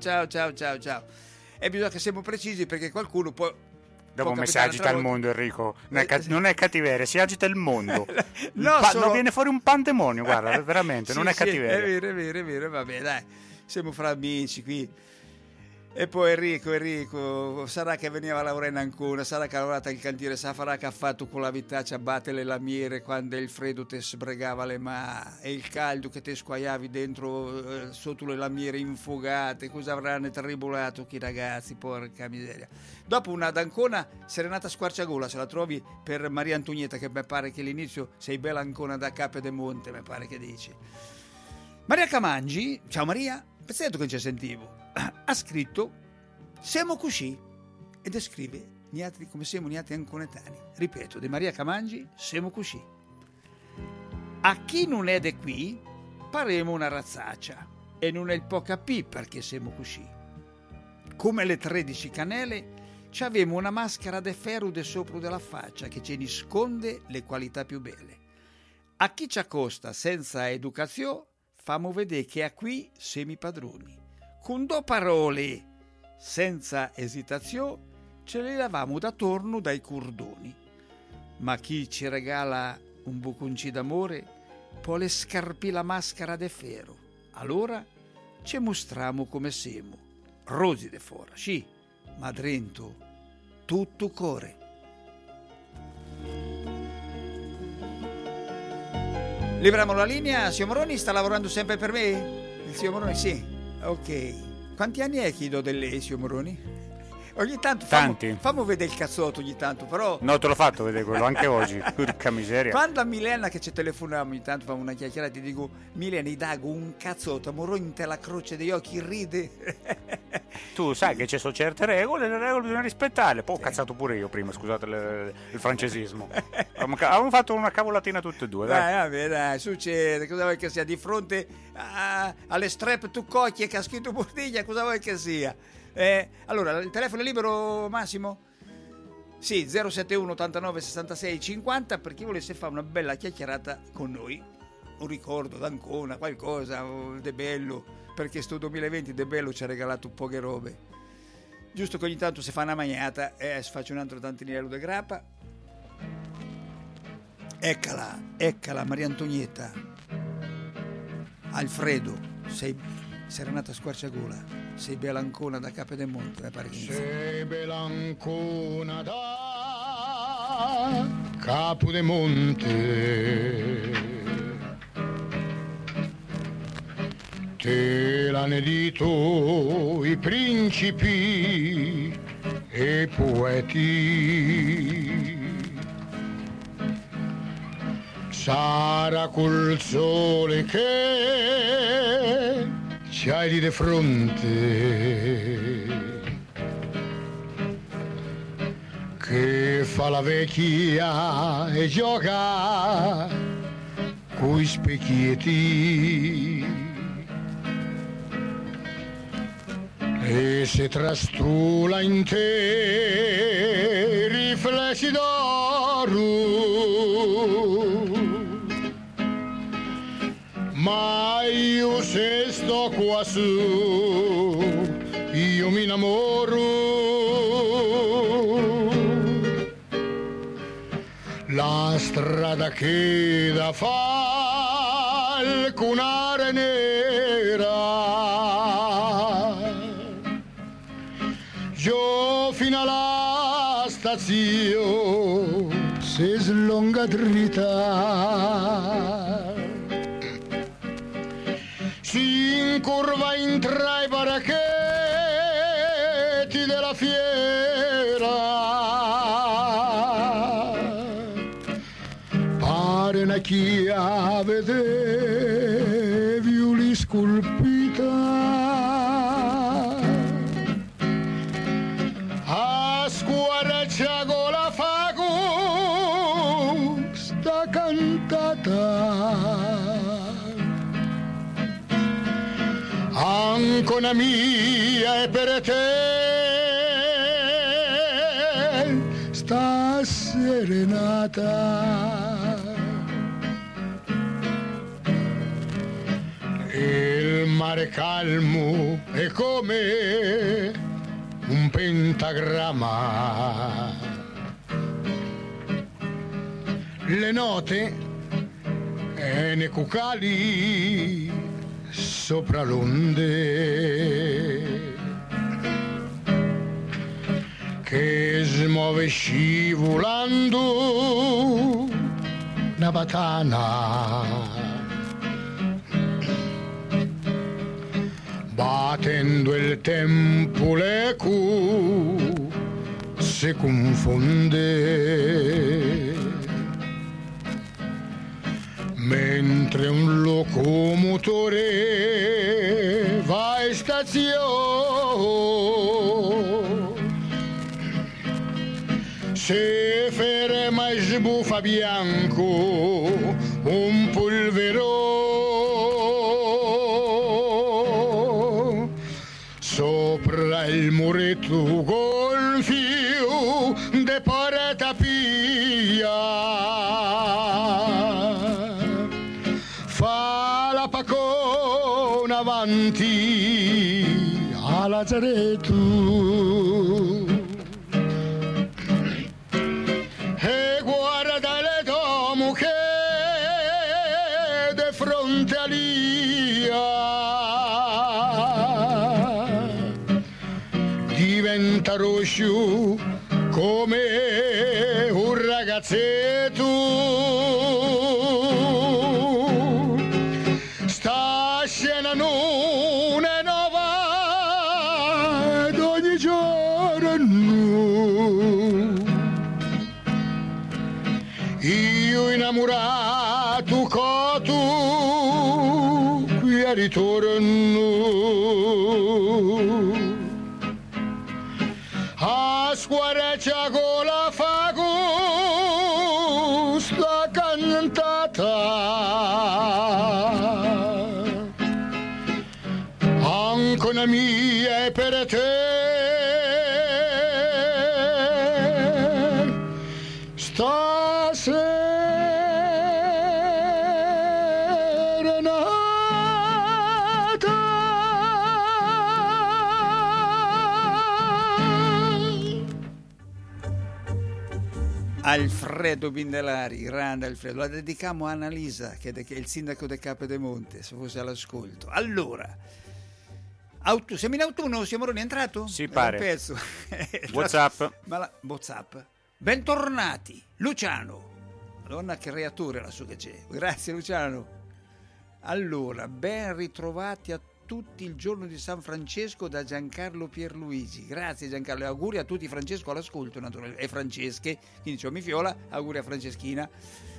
E bisogna che siamo precisi perché qualcuno può... Dopo come si agita il mondo Enrico, non è cattiveria, si agita il mondo. No, non viene fuori un pandemonio, guarda, veramente, non è cattiveria. È vero, vabbè dai, siamo fra amici qui. E poi Enrico, sarà che veniva a lavorare in Ancona, sarà che ha lavorato al cantiere, sarà che ha fatto con la vita a batte le lamiere quando il freddo ti sbregava le mani e il caldo che ti squagliavi dentro sotto le lamiere infogate, cosa avranno tribolato chi ragazzi, porca miseria. Dopo una d'Ancona, Serenata Squarciagola, se la trovi per Maria Antonietta, che mi pare che all'inizio sei bella Ancona da Cape de Monte, mi pare che dici. Maria Camangi, ciao Maria, pezzetto che non ci sentivo. Ha scritto siamo così e descrive come siamo niati anconetani. Ripeto, di Maria Camangi siamo così. A chi non è de qui paremo una razzaccia e non è il po' capì perché siamo così. Come le 13 canele c'avemo una maschera de ferro de sopra della faccia che ci nasconde le qualità più belle. A chi ci accosta senza educazione famo vedere che a qui siamo padroni. Con due parole, senza esitazione, ce le lavamo da torno dai cordoni. Ma chi ci regala un buconci d'amore, può le scarpi la maschera de ferro. Allora ci mostriamo come siamo, rosi de fora, sì, ma dentro tutto core. Liberiamo la linea, Sio Moroni sta lavorando sempre per me? Il Sio Moroni, sì. Ok, quanti anni è che do del lei, Sio Moroni? Ogni tanto fammo vedere il cazzotto ogni tanto, però... No, te l'ho fatto vedere quello, anche oggi, porca miseria. Quando a Milena che ci telefoniamo ogni tanto famo una chiacchierata, ti dico, Milena, gli dago un cazzotto, Moroni te la croce degli occhi, ride. Tu sai che ci sono certe regole, le regole bisogna rispettarle. Poi ho cazzato pure io prima, scusate il francesismo. Avevamo fatto una cavolatina tutte e due, dai. Dai, succede, cosa vuoi che sia? Di fronte alle strep tu cocchie che ha scritto Bordiglia, cosa vuoi che sia? Allora, il telefono è libero, Massimo? Sì, 071 89 66 50 per chi volesse fare una bella chiacchierata con noi. Un ricordo d'Ancona, qualcosa de bello, perché sto 2020 de bello ci ha regalato poche robe. Giusto che ogni tanto si fa una magnata e si faccia un altro tantinello de grappa. Eccala, Maria Antonietta. Alfredo, sei Serenata Squarciagola, sei bella Ancona da Cape del Monte, mi pare che sei bella Ancona da Capo de Monte, te l'hanno detto i principi e poeti. Sarà col sole che c'hai lì di fronte, che fa la vecchia e gioca coi specchietti, e se trastula in te riflessi d'oro, ma io se sto qua su, io mi innamoro. La strada che da falconare nera, io fino alla stazione si slunga dritta, si incurva in tra i baracchetti della fiera, pare una chiave de violi scolpita, a squarcia con la fago sta cantata. Ancona mia e per te sta serenata. Il mare calmo è come un pentagramma. Le note e ne cucali sopra l'onde che smuove scivolando una batana, battendo il tempo l'eco si confonde, mentre un locomotore va in stazione, se ferma e sbuffa bianco un polverone sopra il muretto gonfio de porta pia. Avanti a Lazaretto e guarda le domo che de fronte a lia diventa rosso come un ragazzetto. Scena non è nuova ed ogni giorno io innamorato con tu qui a ritorno a squareccia con la fago sta cantata. Ancona mia e per te sta serenata. Alfredo Bindelari, grande Alfredo, la dedichiamo a Annalisa che è il sindaco di Capedemonte, se fosse all'ascolto. Allora, siamo in autunno? Siamo rientrato? Sì, pare. Un pezzo. WhatsApp. WhatsApp. Bentornati. Luciano. Madonna che reattore lassù che c'è. Grazie Luciano. Allora, ben ritrovati a tutti il giorno di San Francesco da Giancarlo Pierluigi. Grazie Giancarlo e auguri a tutti Francesco all'ascolto naturalmente. E Francesche, quindi c'ho Mifiola, auguri a Franceschina.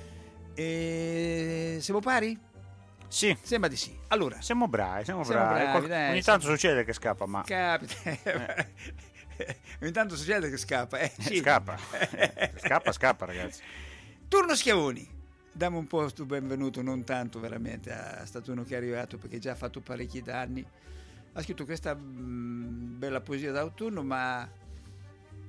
Siamo pari? Sì. Sembra di sì. Allora, siamo bravi. Ogni tanto succede che scappa, ma capita. Ogni tanto succede che scappa, sì. Scappa, ragazzi. Turno Schiavoni. Diamo un po' sto benvenuto, non tanto veramente, è stato uno che è arrivato perché già ha fatto parecchi danni. Ha scritto questa bella poesia d'autunno, ma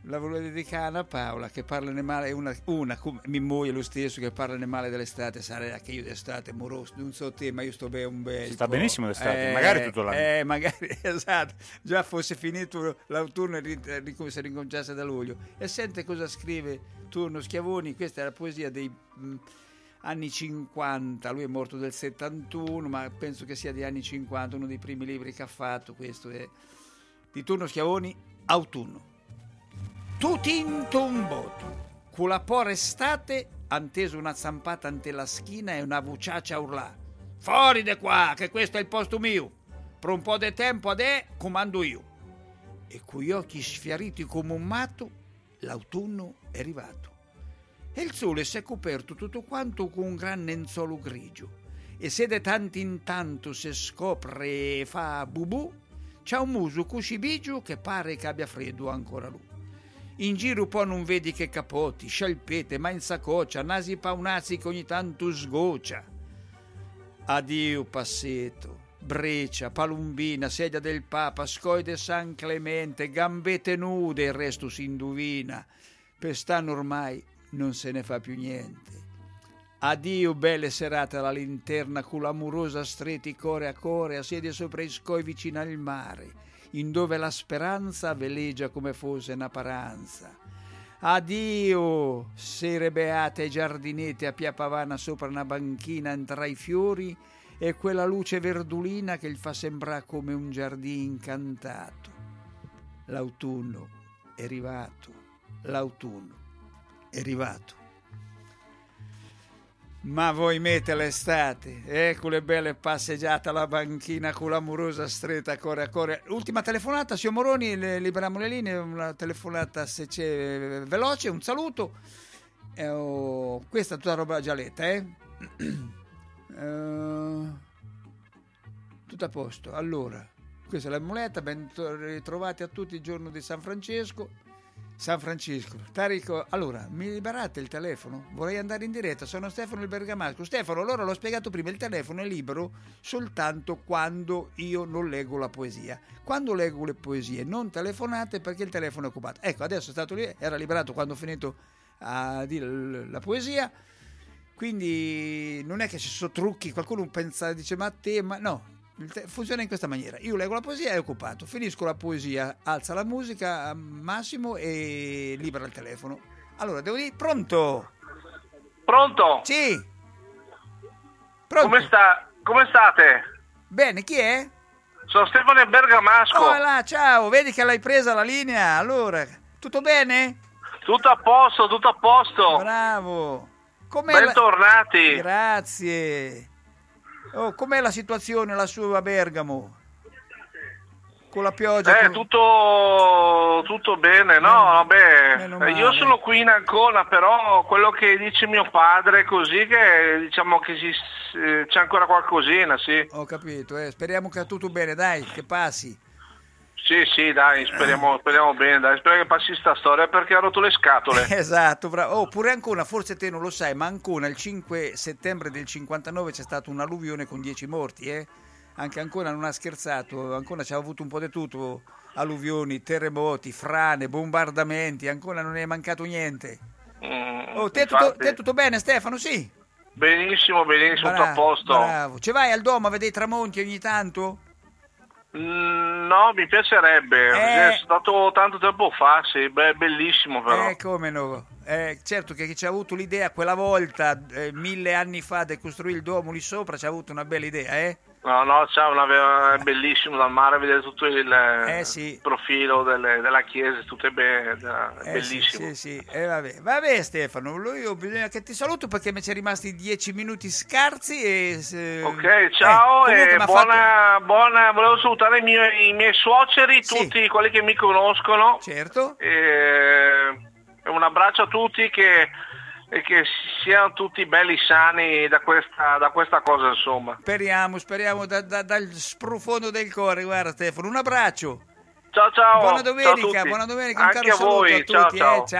La volevo dedicare a Paola che parla male, una mia moglie lo stesso che parla male dell'estate, sarà che io d'estate moroso, non so te, ma io sto bene un bel sta po'. Benissimo d'estate, magari tutto l'anno. Magari, esatto, già fosse finito l'autunno e se ricominciasse da luglio. E sente cosa scrive Turno Schiavoni, questa è la poesia dei anni 50, lui è morto del 71, ma penso che sia degli anni 50, uno dei primi libri che ha fatto, questo è di Turno Schiavoni, Autunno. Tu tinto un boto, con la por estate, anteso una zampata ante la schina e una vuciaccia urlà. Fuori de qua, che questo è il posto mio. Per un po' di tempo adè comando io. E con gli occhi sfiariti come un matto, l'autunno è arrivato. E il sole si è coperto tutto quanto con un gran lenzuolo grigio. E se de tanto in tanto si scopre e fa bubù, c'ha un muso così bigio che pare che abbia freddo ancora lui. In giro poi non vedi che capotti, scialpete, ma in saccoccia, nasi paunazzi che ogni tanto sgoccia. Addio passetto, breccia, palumbina, sedia del Papa, scoide San Clemente, gambette nude, il resto si indovina. Per stanno ormai non se ne fa più niente. Addio belle serate alla linterna, con l'amorosa streti core a core, a sedie sopra i scoi vicino al mare, in dove la speranza veleggia come fosse una paranza. Addio, sere beate e giardinette a Pia Pavana sopra una banchina tra i fiori e quella luce verdulina che gli fa sembrare come un giardino incantato. L'autunno è arrivato, l'autunno è arrivato. Ma voi mette l'estate, con le belle passeggiate alla banchina con l'amorosa stretta core a core. Ultima telefonata, signor Moroni, liberiamo le linee, una telefonata se c'è veloce, un saluto. Questa è tutta roba già letta, tutto a posto. Allora, questa è la muletta, ben ritrovati a tutti il giorno di San Francesco. San Francisco, Tarico, allora mi liberate il telefono? Vorrei andare in diretta, sono Stefano il Bergamasco. Stefano, allora l'ho spiegato prima, il telefono è libero soltanto quando io non leggo la poesia. Quando leggo le poesie non telefonate perché il telefono è occupato. Ecco, adesso è stato lì, era liberato quando ho finito a dire la poesia, quindi non è che ci sono trucchi, qualcuno pensa, dice ma te, ma no. Funziona in questa maniera: io leggo la poesia, è occupato, finisco la poesia, alza la musica a massimo e libera il telefono. Allora devo dire pronto? Sì, pronto. Come state? Bene, chi è? Sono Stefano Bergamasco. Oh là, ciao, vedi che l'hai presa la linea. Allora, tutto bene? Tutto a posto. Bravo. Bentornati. Grazie. Oh, com'è la situazione lassù a Bergamo? Con la pioggia? Tutto bene, no? Vabbè, io sono qui in Ancona, però quello che dice mio padre così che diciamo che c'è ancora qualcosina, sì. Ho capito, speriamo che tutto bene, dai, che passi. Sì, dai, speriamo bene, dai, spero che passi sta storia perché ha rotto le scatole. Esatto, bravo. Oh, pure Ancona, forse te non lo sai, ma Ancona il 5 settembre del 59 c'è stata un'alluvione con 10 morti, Anche Ancona non ha scherzato, Ancona ci ha avuto un po' di tutto, alluvioni, terremoti, frane, bombardamenti, Ancona non è mancato niente. Te tutto bene, Stefano, sì? Benissimo, tutto a posto. Bravo. Ci vai al Duomo a vedere i tramonti ogni tanto? No, mi piacerebbe, è stato tanto tempo fa, sì, bellissimo però. Come no, certo che chi ci ha avuto l'idea quella volta, 1000 anni fa, di costruire il Duomo lì sopra, ci ha avuto una bella idea, No, è bellissimo dal mare vedere tutto il profilo della chiesa, tutto è bellissimo. Sì, vabbè Stefano, io bisogna che ti saluto perché mi c'è rimasti 10 minuti scarsi ok, ciao e volevo salutare i miei suoceri, tutti quelli che mi conoscono. Certo. E un abbraccio a tutti e che siano tutti belli sani da questa cosa, insomma. Speriamo dal sprofondo del cuore. Guarda Stefano, un abbraccio. Ciao. Buona domenica, un anche caro saluto voi. a tutti.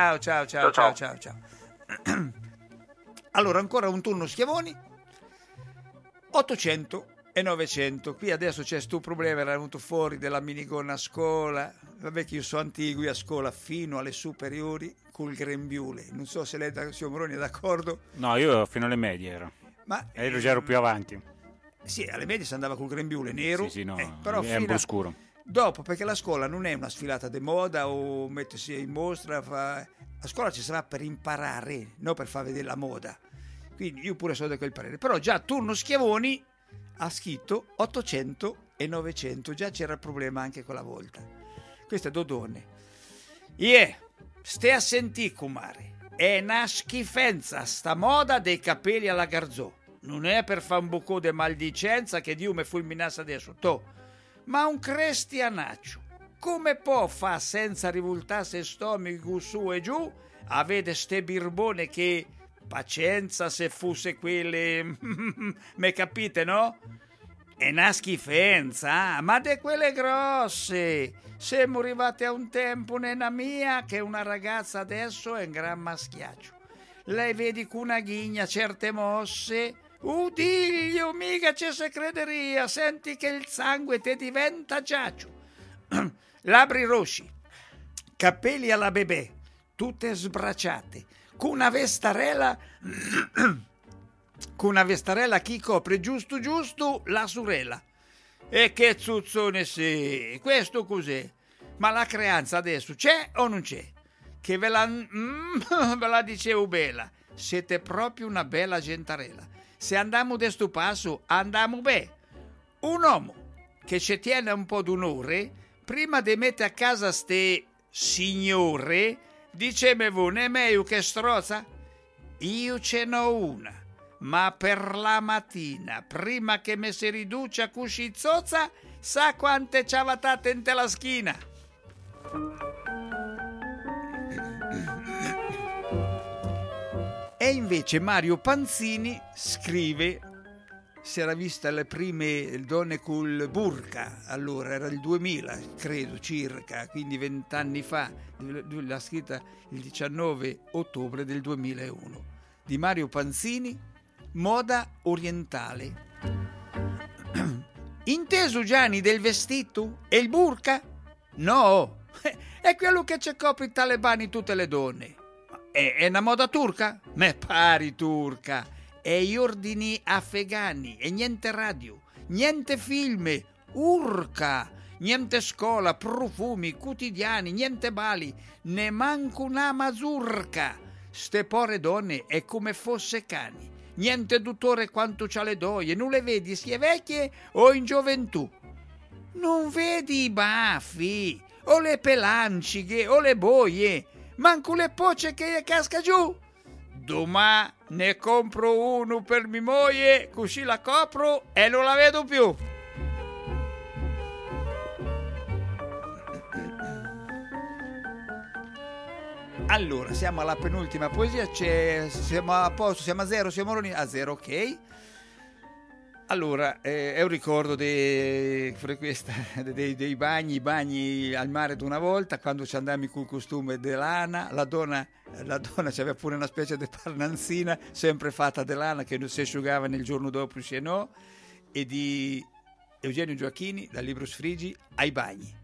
Ciao. Allora, ancora un turno Schiavoni. 800 900. Qui adesso c'è sto problema, era venuto fuori della minigonna a scuola. Vabbè che io sono antico a scuola fino alle superiori col grembiule. Non so se lei, signor Moroni, è d'accordo. No, io fino alle medie ero. Ma io già ero più avanti. Sì, alle medie si andava col grembiule nero. Sì, no, però è un po' scuro. Dopo, perché la scuola non è una sfilata di moda o mettersi in mostra. A scuola ci si va per imparare, non per far vedere la moda. Quindi io pure sono di quel parere. Però già Turno Schiavoni ha scritto 800 e 900. Già c'era il problema anche quella volta. Queste due donne. Stai a sentire, Kumare. È una schifenza sta moda dei capelli alla garzò. Non è per fare un buco di maldicenza che Dio mi fulminasse adesso, ma un cristianaccio. Come può fa senza rivoltarsi stomaco su e giù a vedere ste birbone che, pazienza se fosse quelle, me capite, no? È una schifenza, ma de quelle grosse. Siamo arrivati a un tempo nella mia che una ragazza adesso è un gran maschiaccio. Lei vedi con una ghigna certe mosse. Udiglio, mica ci se crederia, senti che il sangue ti diventa giaccio. Labbri rossi, capelli alla bebè, tutte sbracciate, con una vestarella chi copre giusto la sorella. E che zuzzone sei, questo cos'è? Ma la creanza adesso c'è o non c'è? Che ve la dicevo bella, siete proprio una bella gentarella. Se andiamo de sto passo, andiamo bene. Un uomo che ci tiene un po' d'onore, prima di mettere a casa ste signore, diceva ne meglio che strozza? Io ce n'ho una, ma per la mattina, prima che mi si riduce a cuscizzozza, sa quante ciavatate in te la schina. E invece Mario Panzini scrive, si era vista le prime donne col burka, allora era il 2000 credo circa, quindi 20 anni fa, l'ha scritta il 19 ottobre del 2001, di Mario Panzini, Moda orientale. Inteso Gianni del vestito e il burka? No, è quello che ci copre i talebani tutte le donne. È una moda turca? Me pari turca. E gli ordini afghani, e niente radio, niente film, urca, niente scuola, profumi, quotidiani, niente bali, ne manco una mazurka. Ste pore donne è come fosse cani, niente dottore quanto c'ha le doie, non le vedi sia vecchie o in gioventù. Non vedi i baffi, o le pelancighe, o le boie, manco le pocce che gli casca giù. Domani ne compro uno per mia moglie, così la copro e non la vedo più. Allora, siamo alla penultima poesia, siamo a posto, siamo a zero, a zero, ok. Allora, è un ricordo dei bagni al mare di una volta, quando ci andammo col costume di lana, la donna c'aveva pure una specie di parnanzina, sempre fatta di lana, che non si asciugava nel giorno dopo, se no, e di Eugenio Gioacchini, dal libro Sfrigi, Ai bagni.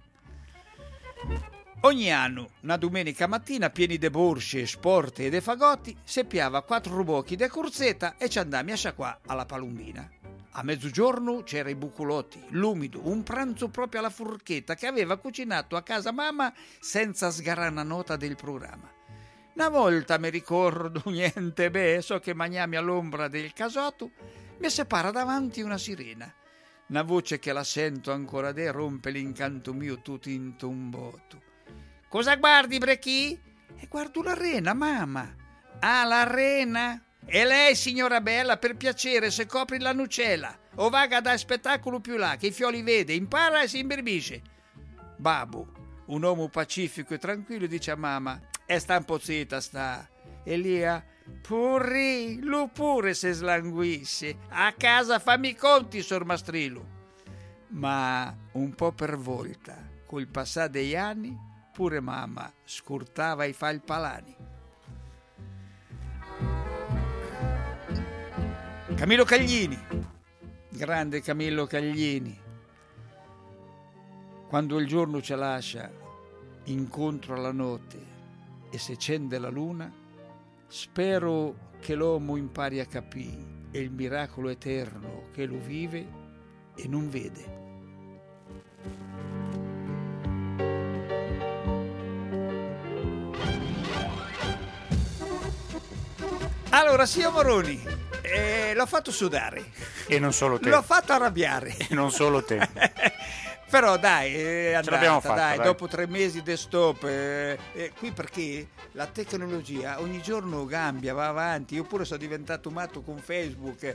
Ogni anno, una domenica mattina, pieni de borse, sporte e de fagotti, seppiava 4 rubocchi de corsetta e ci andammo a sciacquà alla Palombina. A mezzogiorno c'era i buculotti, l'umido, un pranzo proprio alla forchetta che aveva cucinato a casa mamma senza sgarrare una nota del programma. Una volta mi ricordo niente, so che mangiami all'ombra del casotto, mi separa davanti una sirena. Una voce che la sento ancora rompe l'incanto mio tutto in tombotto. Cosa guardi, Brecchi? E guardo la rena, mamma. Ah, la rena? E lei, signora bella, per piacere, se copri la nucella o vaga da spettacolo più là, che i fioli vede, impara e si imbirbisce. Babbo, un uomo pacifico e tranquillo, dice a mamma, sta un po' zitta, sta. Elia, purri, lui pure se slanguisce. A casa fammi i conti, sor Mastrillo. Ma un po' per volta, col passare degli anni, pure mamma scurtava i falpalani. Camillo Caglini, grande Camillo Caglini. Quando il giorno ci lascia incontro alla notte e se accende la luna, spero che l'uomo impari a capire il miracolo eterno che lo vive e non vede. Allora, signor Moroni, l'ho fatto sudare. E non solo te. L'ho fatto arrabbiare. E non solo te. Però dai, è andata, ce l'abbiamo fatta, dai, dopo 3 mesi di stop, qui perché la tecnologia ogni giorno cambia, va avanti. Io pure sono diventato matto con Facebook,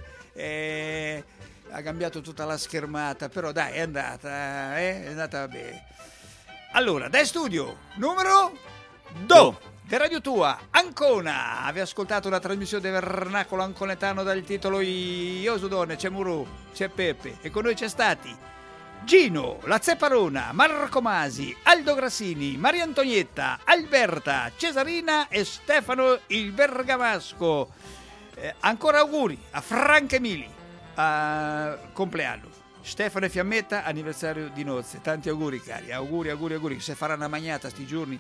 ha cambiato tutta la schermata, però dai, è andata bene. Allora, dai studio, numero 2 di Radio Tua, Ancona. Avete ascoltato una trasmissione del vernacolo anconetano dal titolo Io so donne, c'è Muru, c'è Peppe e con noi c'è stati Gino, la Zepparona, Marco Masi, Aldo Grassini, Maria Antonietta, Alberta, Cesarina e Stefano il Bergamasco. Ancora auguri a Franca Emili, compleanno. Stefano e Fiammetta, anniversario di nozze. Tanti auguri cari, auguri. Se farà una magnata sti giorni,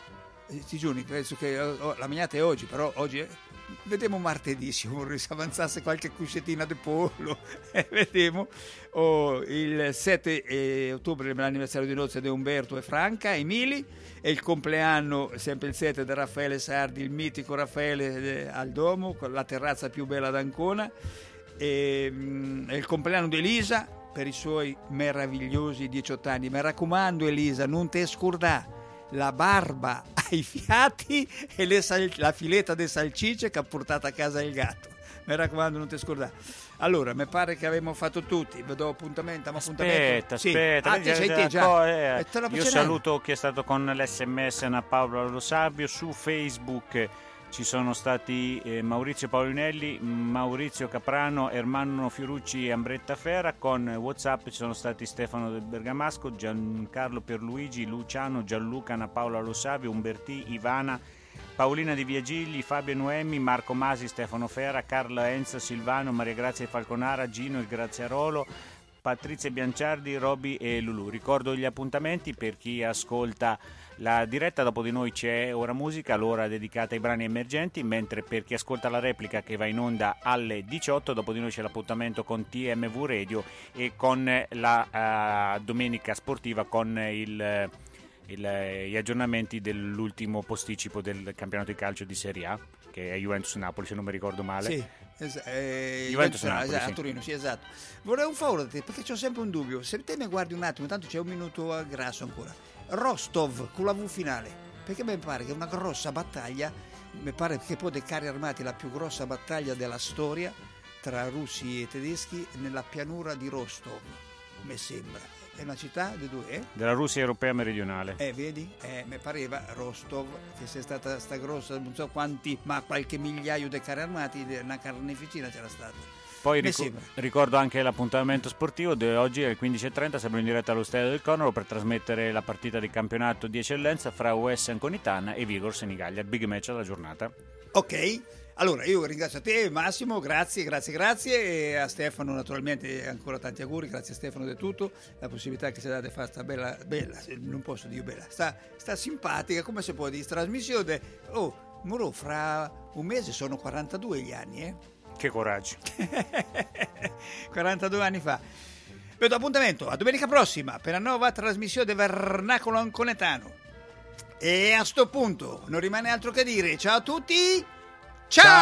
penso che la magnata è oggi, però oggi vediamo martedì, se avanzasse qualche cuscettina di pollo, vediamo. Il 7 ottobre l'anniversario di nozze di Umberto e Franca Emili, e il compleanno sempre il 7 di Raffaele Sardi, il mitico Raffaele al Domo con la terrazza più bella d'Ancona, e il compleanno di Elisa per i suoi meravigliosi 18 anni. Mi raccomando Elisa, non te scordà la barba ai fiati e la filetta di salsicce che ha portato a casa il gatto. Mi raccomando, non ti scordare. Allora, mi pare che abbiamo fatto tutti. Vi do appuntamento. Aspetta. Sei te già. Io saluto chi è stato con l'SMS a Paolo Lo Savio. Su Facebook ci sono stati Maurizio Paulinelli, Maurizio Caprano, Ermanno Fiorucci e Ambretta Fera. Con WhatsApp ci sono stati Stefano del Bergamasco, Giancarlo Pierluigi, Luciano, Gianluca, Anna Paola Lo Savio, Umbertì, Ivana, Paolina di Viagilli, Fabio Noemi, Marco Masi, Stefano Fera, Carla Enza, Silvano, Maria Grazia Falconara, Gino il Graziarolo, Patrizia Bianciardi, Roby e Lulu. Ricordo gli appuntamenti per chi ascolta la diretta. Dopo di noi c'è Ora Musica, l'ora dedicata ai brani emergenti, mentre per chi ascolta la replica che va in onda alle 18, dopo di noi c'è l'appuntamento con TMV Radio e con la domenica sportiva con gli aggiornamenti dell'ultimo posticipo del campionato di calcio di Serie A, che è Juventus-Napoli, se non mi ricordo male. Sì, Juventus-Napoli, a Torino, sì, esatto. Vorrei un favore da te, perché c'ho sempre un dubbio. Se te ne guardi un attimo, tanto c'è un minuto a grasso ancora. Rostov con la V finale, perché mi pare che è una grossa battaglia, mi pare che poi dei carri armati la più grossa battaglia della storia tra russi e tedeschi nella pianura di Rostov, mi sembra. È una città di due? Della Russia europea meridionale. Vedi? Mi pareva Rostov, che sia stata sta grossa, non so quanti, ma qualche migliaio di carri armati, una carneficina c'era stata. Poi ricordo anche l'appuntamento sportivo di oggi alle 15:30, siamo in diretta allo Stadio del Conoro per trasmettere la partita di campionato di eccellenza fra US Anconitana e Vigor Senigallia, il big match della giornata. Ok, allora io ringrazio a te Massimo, grazie, e a Stefano naturalmente ancora tanti auguri, grazie a Stefano di tutto, la possibilità che si è data di fare sta bella, non posso dire bella, sta simpatica, come si può dire, trasmissione. Moro, fra un mese sono 42 gli anni, Che coraggio. 42 anni fa. Vedo appuntamento a domenica prossima per la nuova trasmissione del Vernacolo Anconetano. E a sto punto non rimane altro che dire ciao a tutti. Ciao!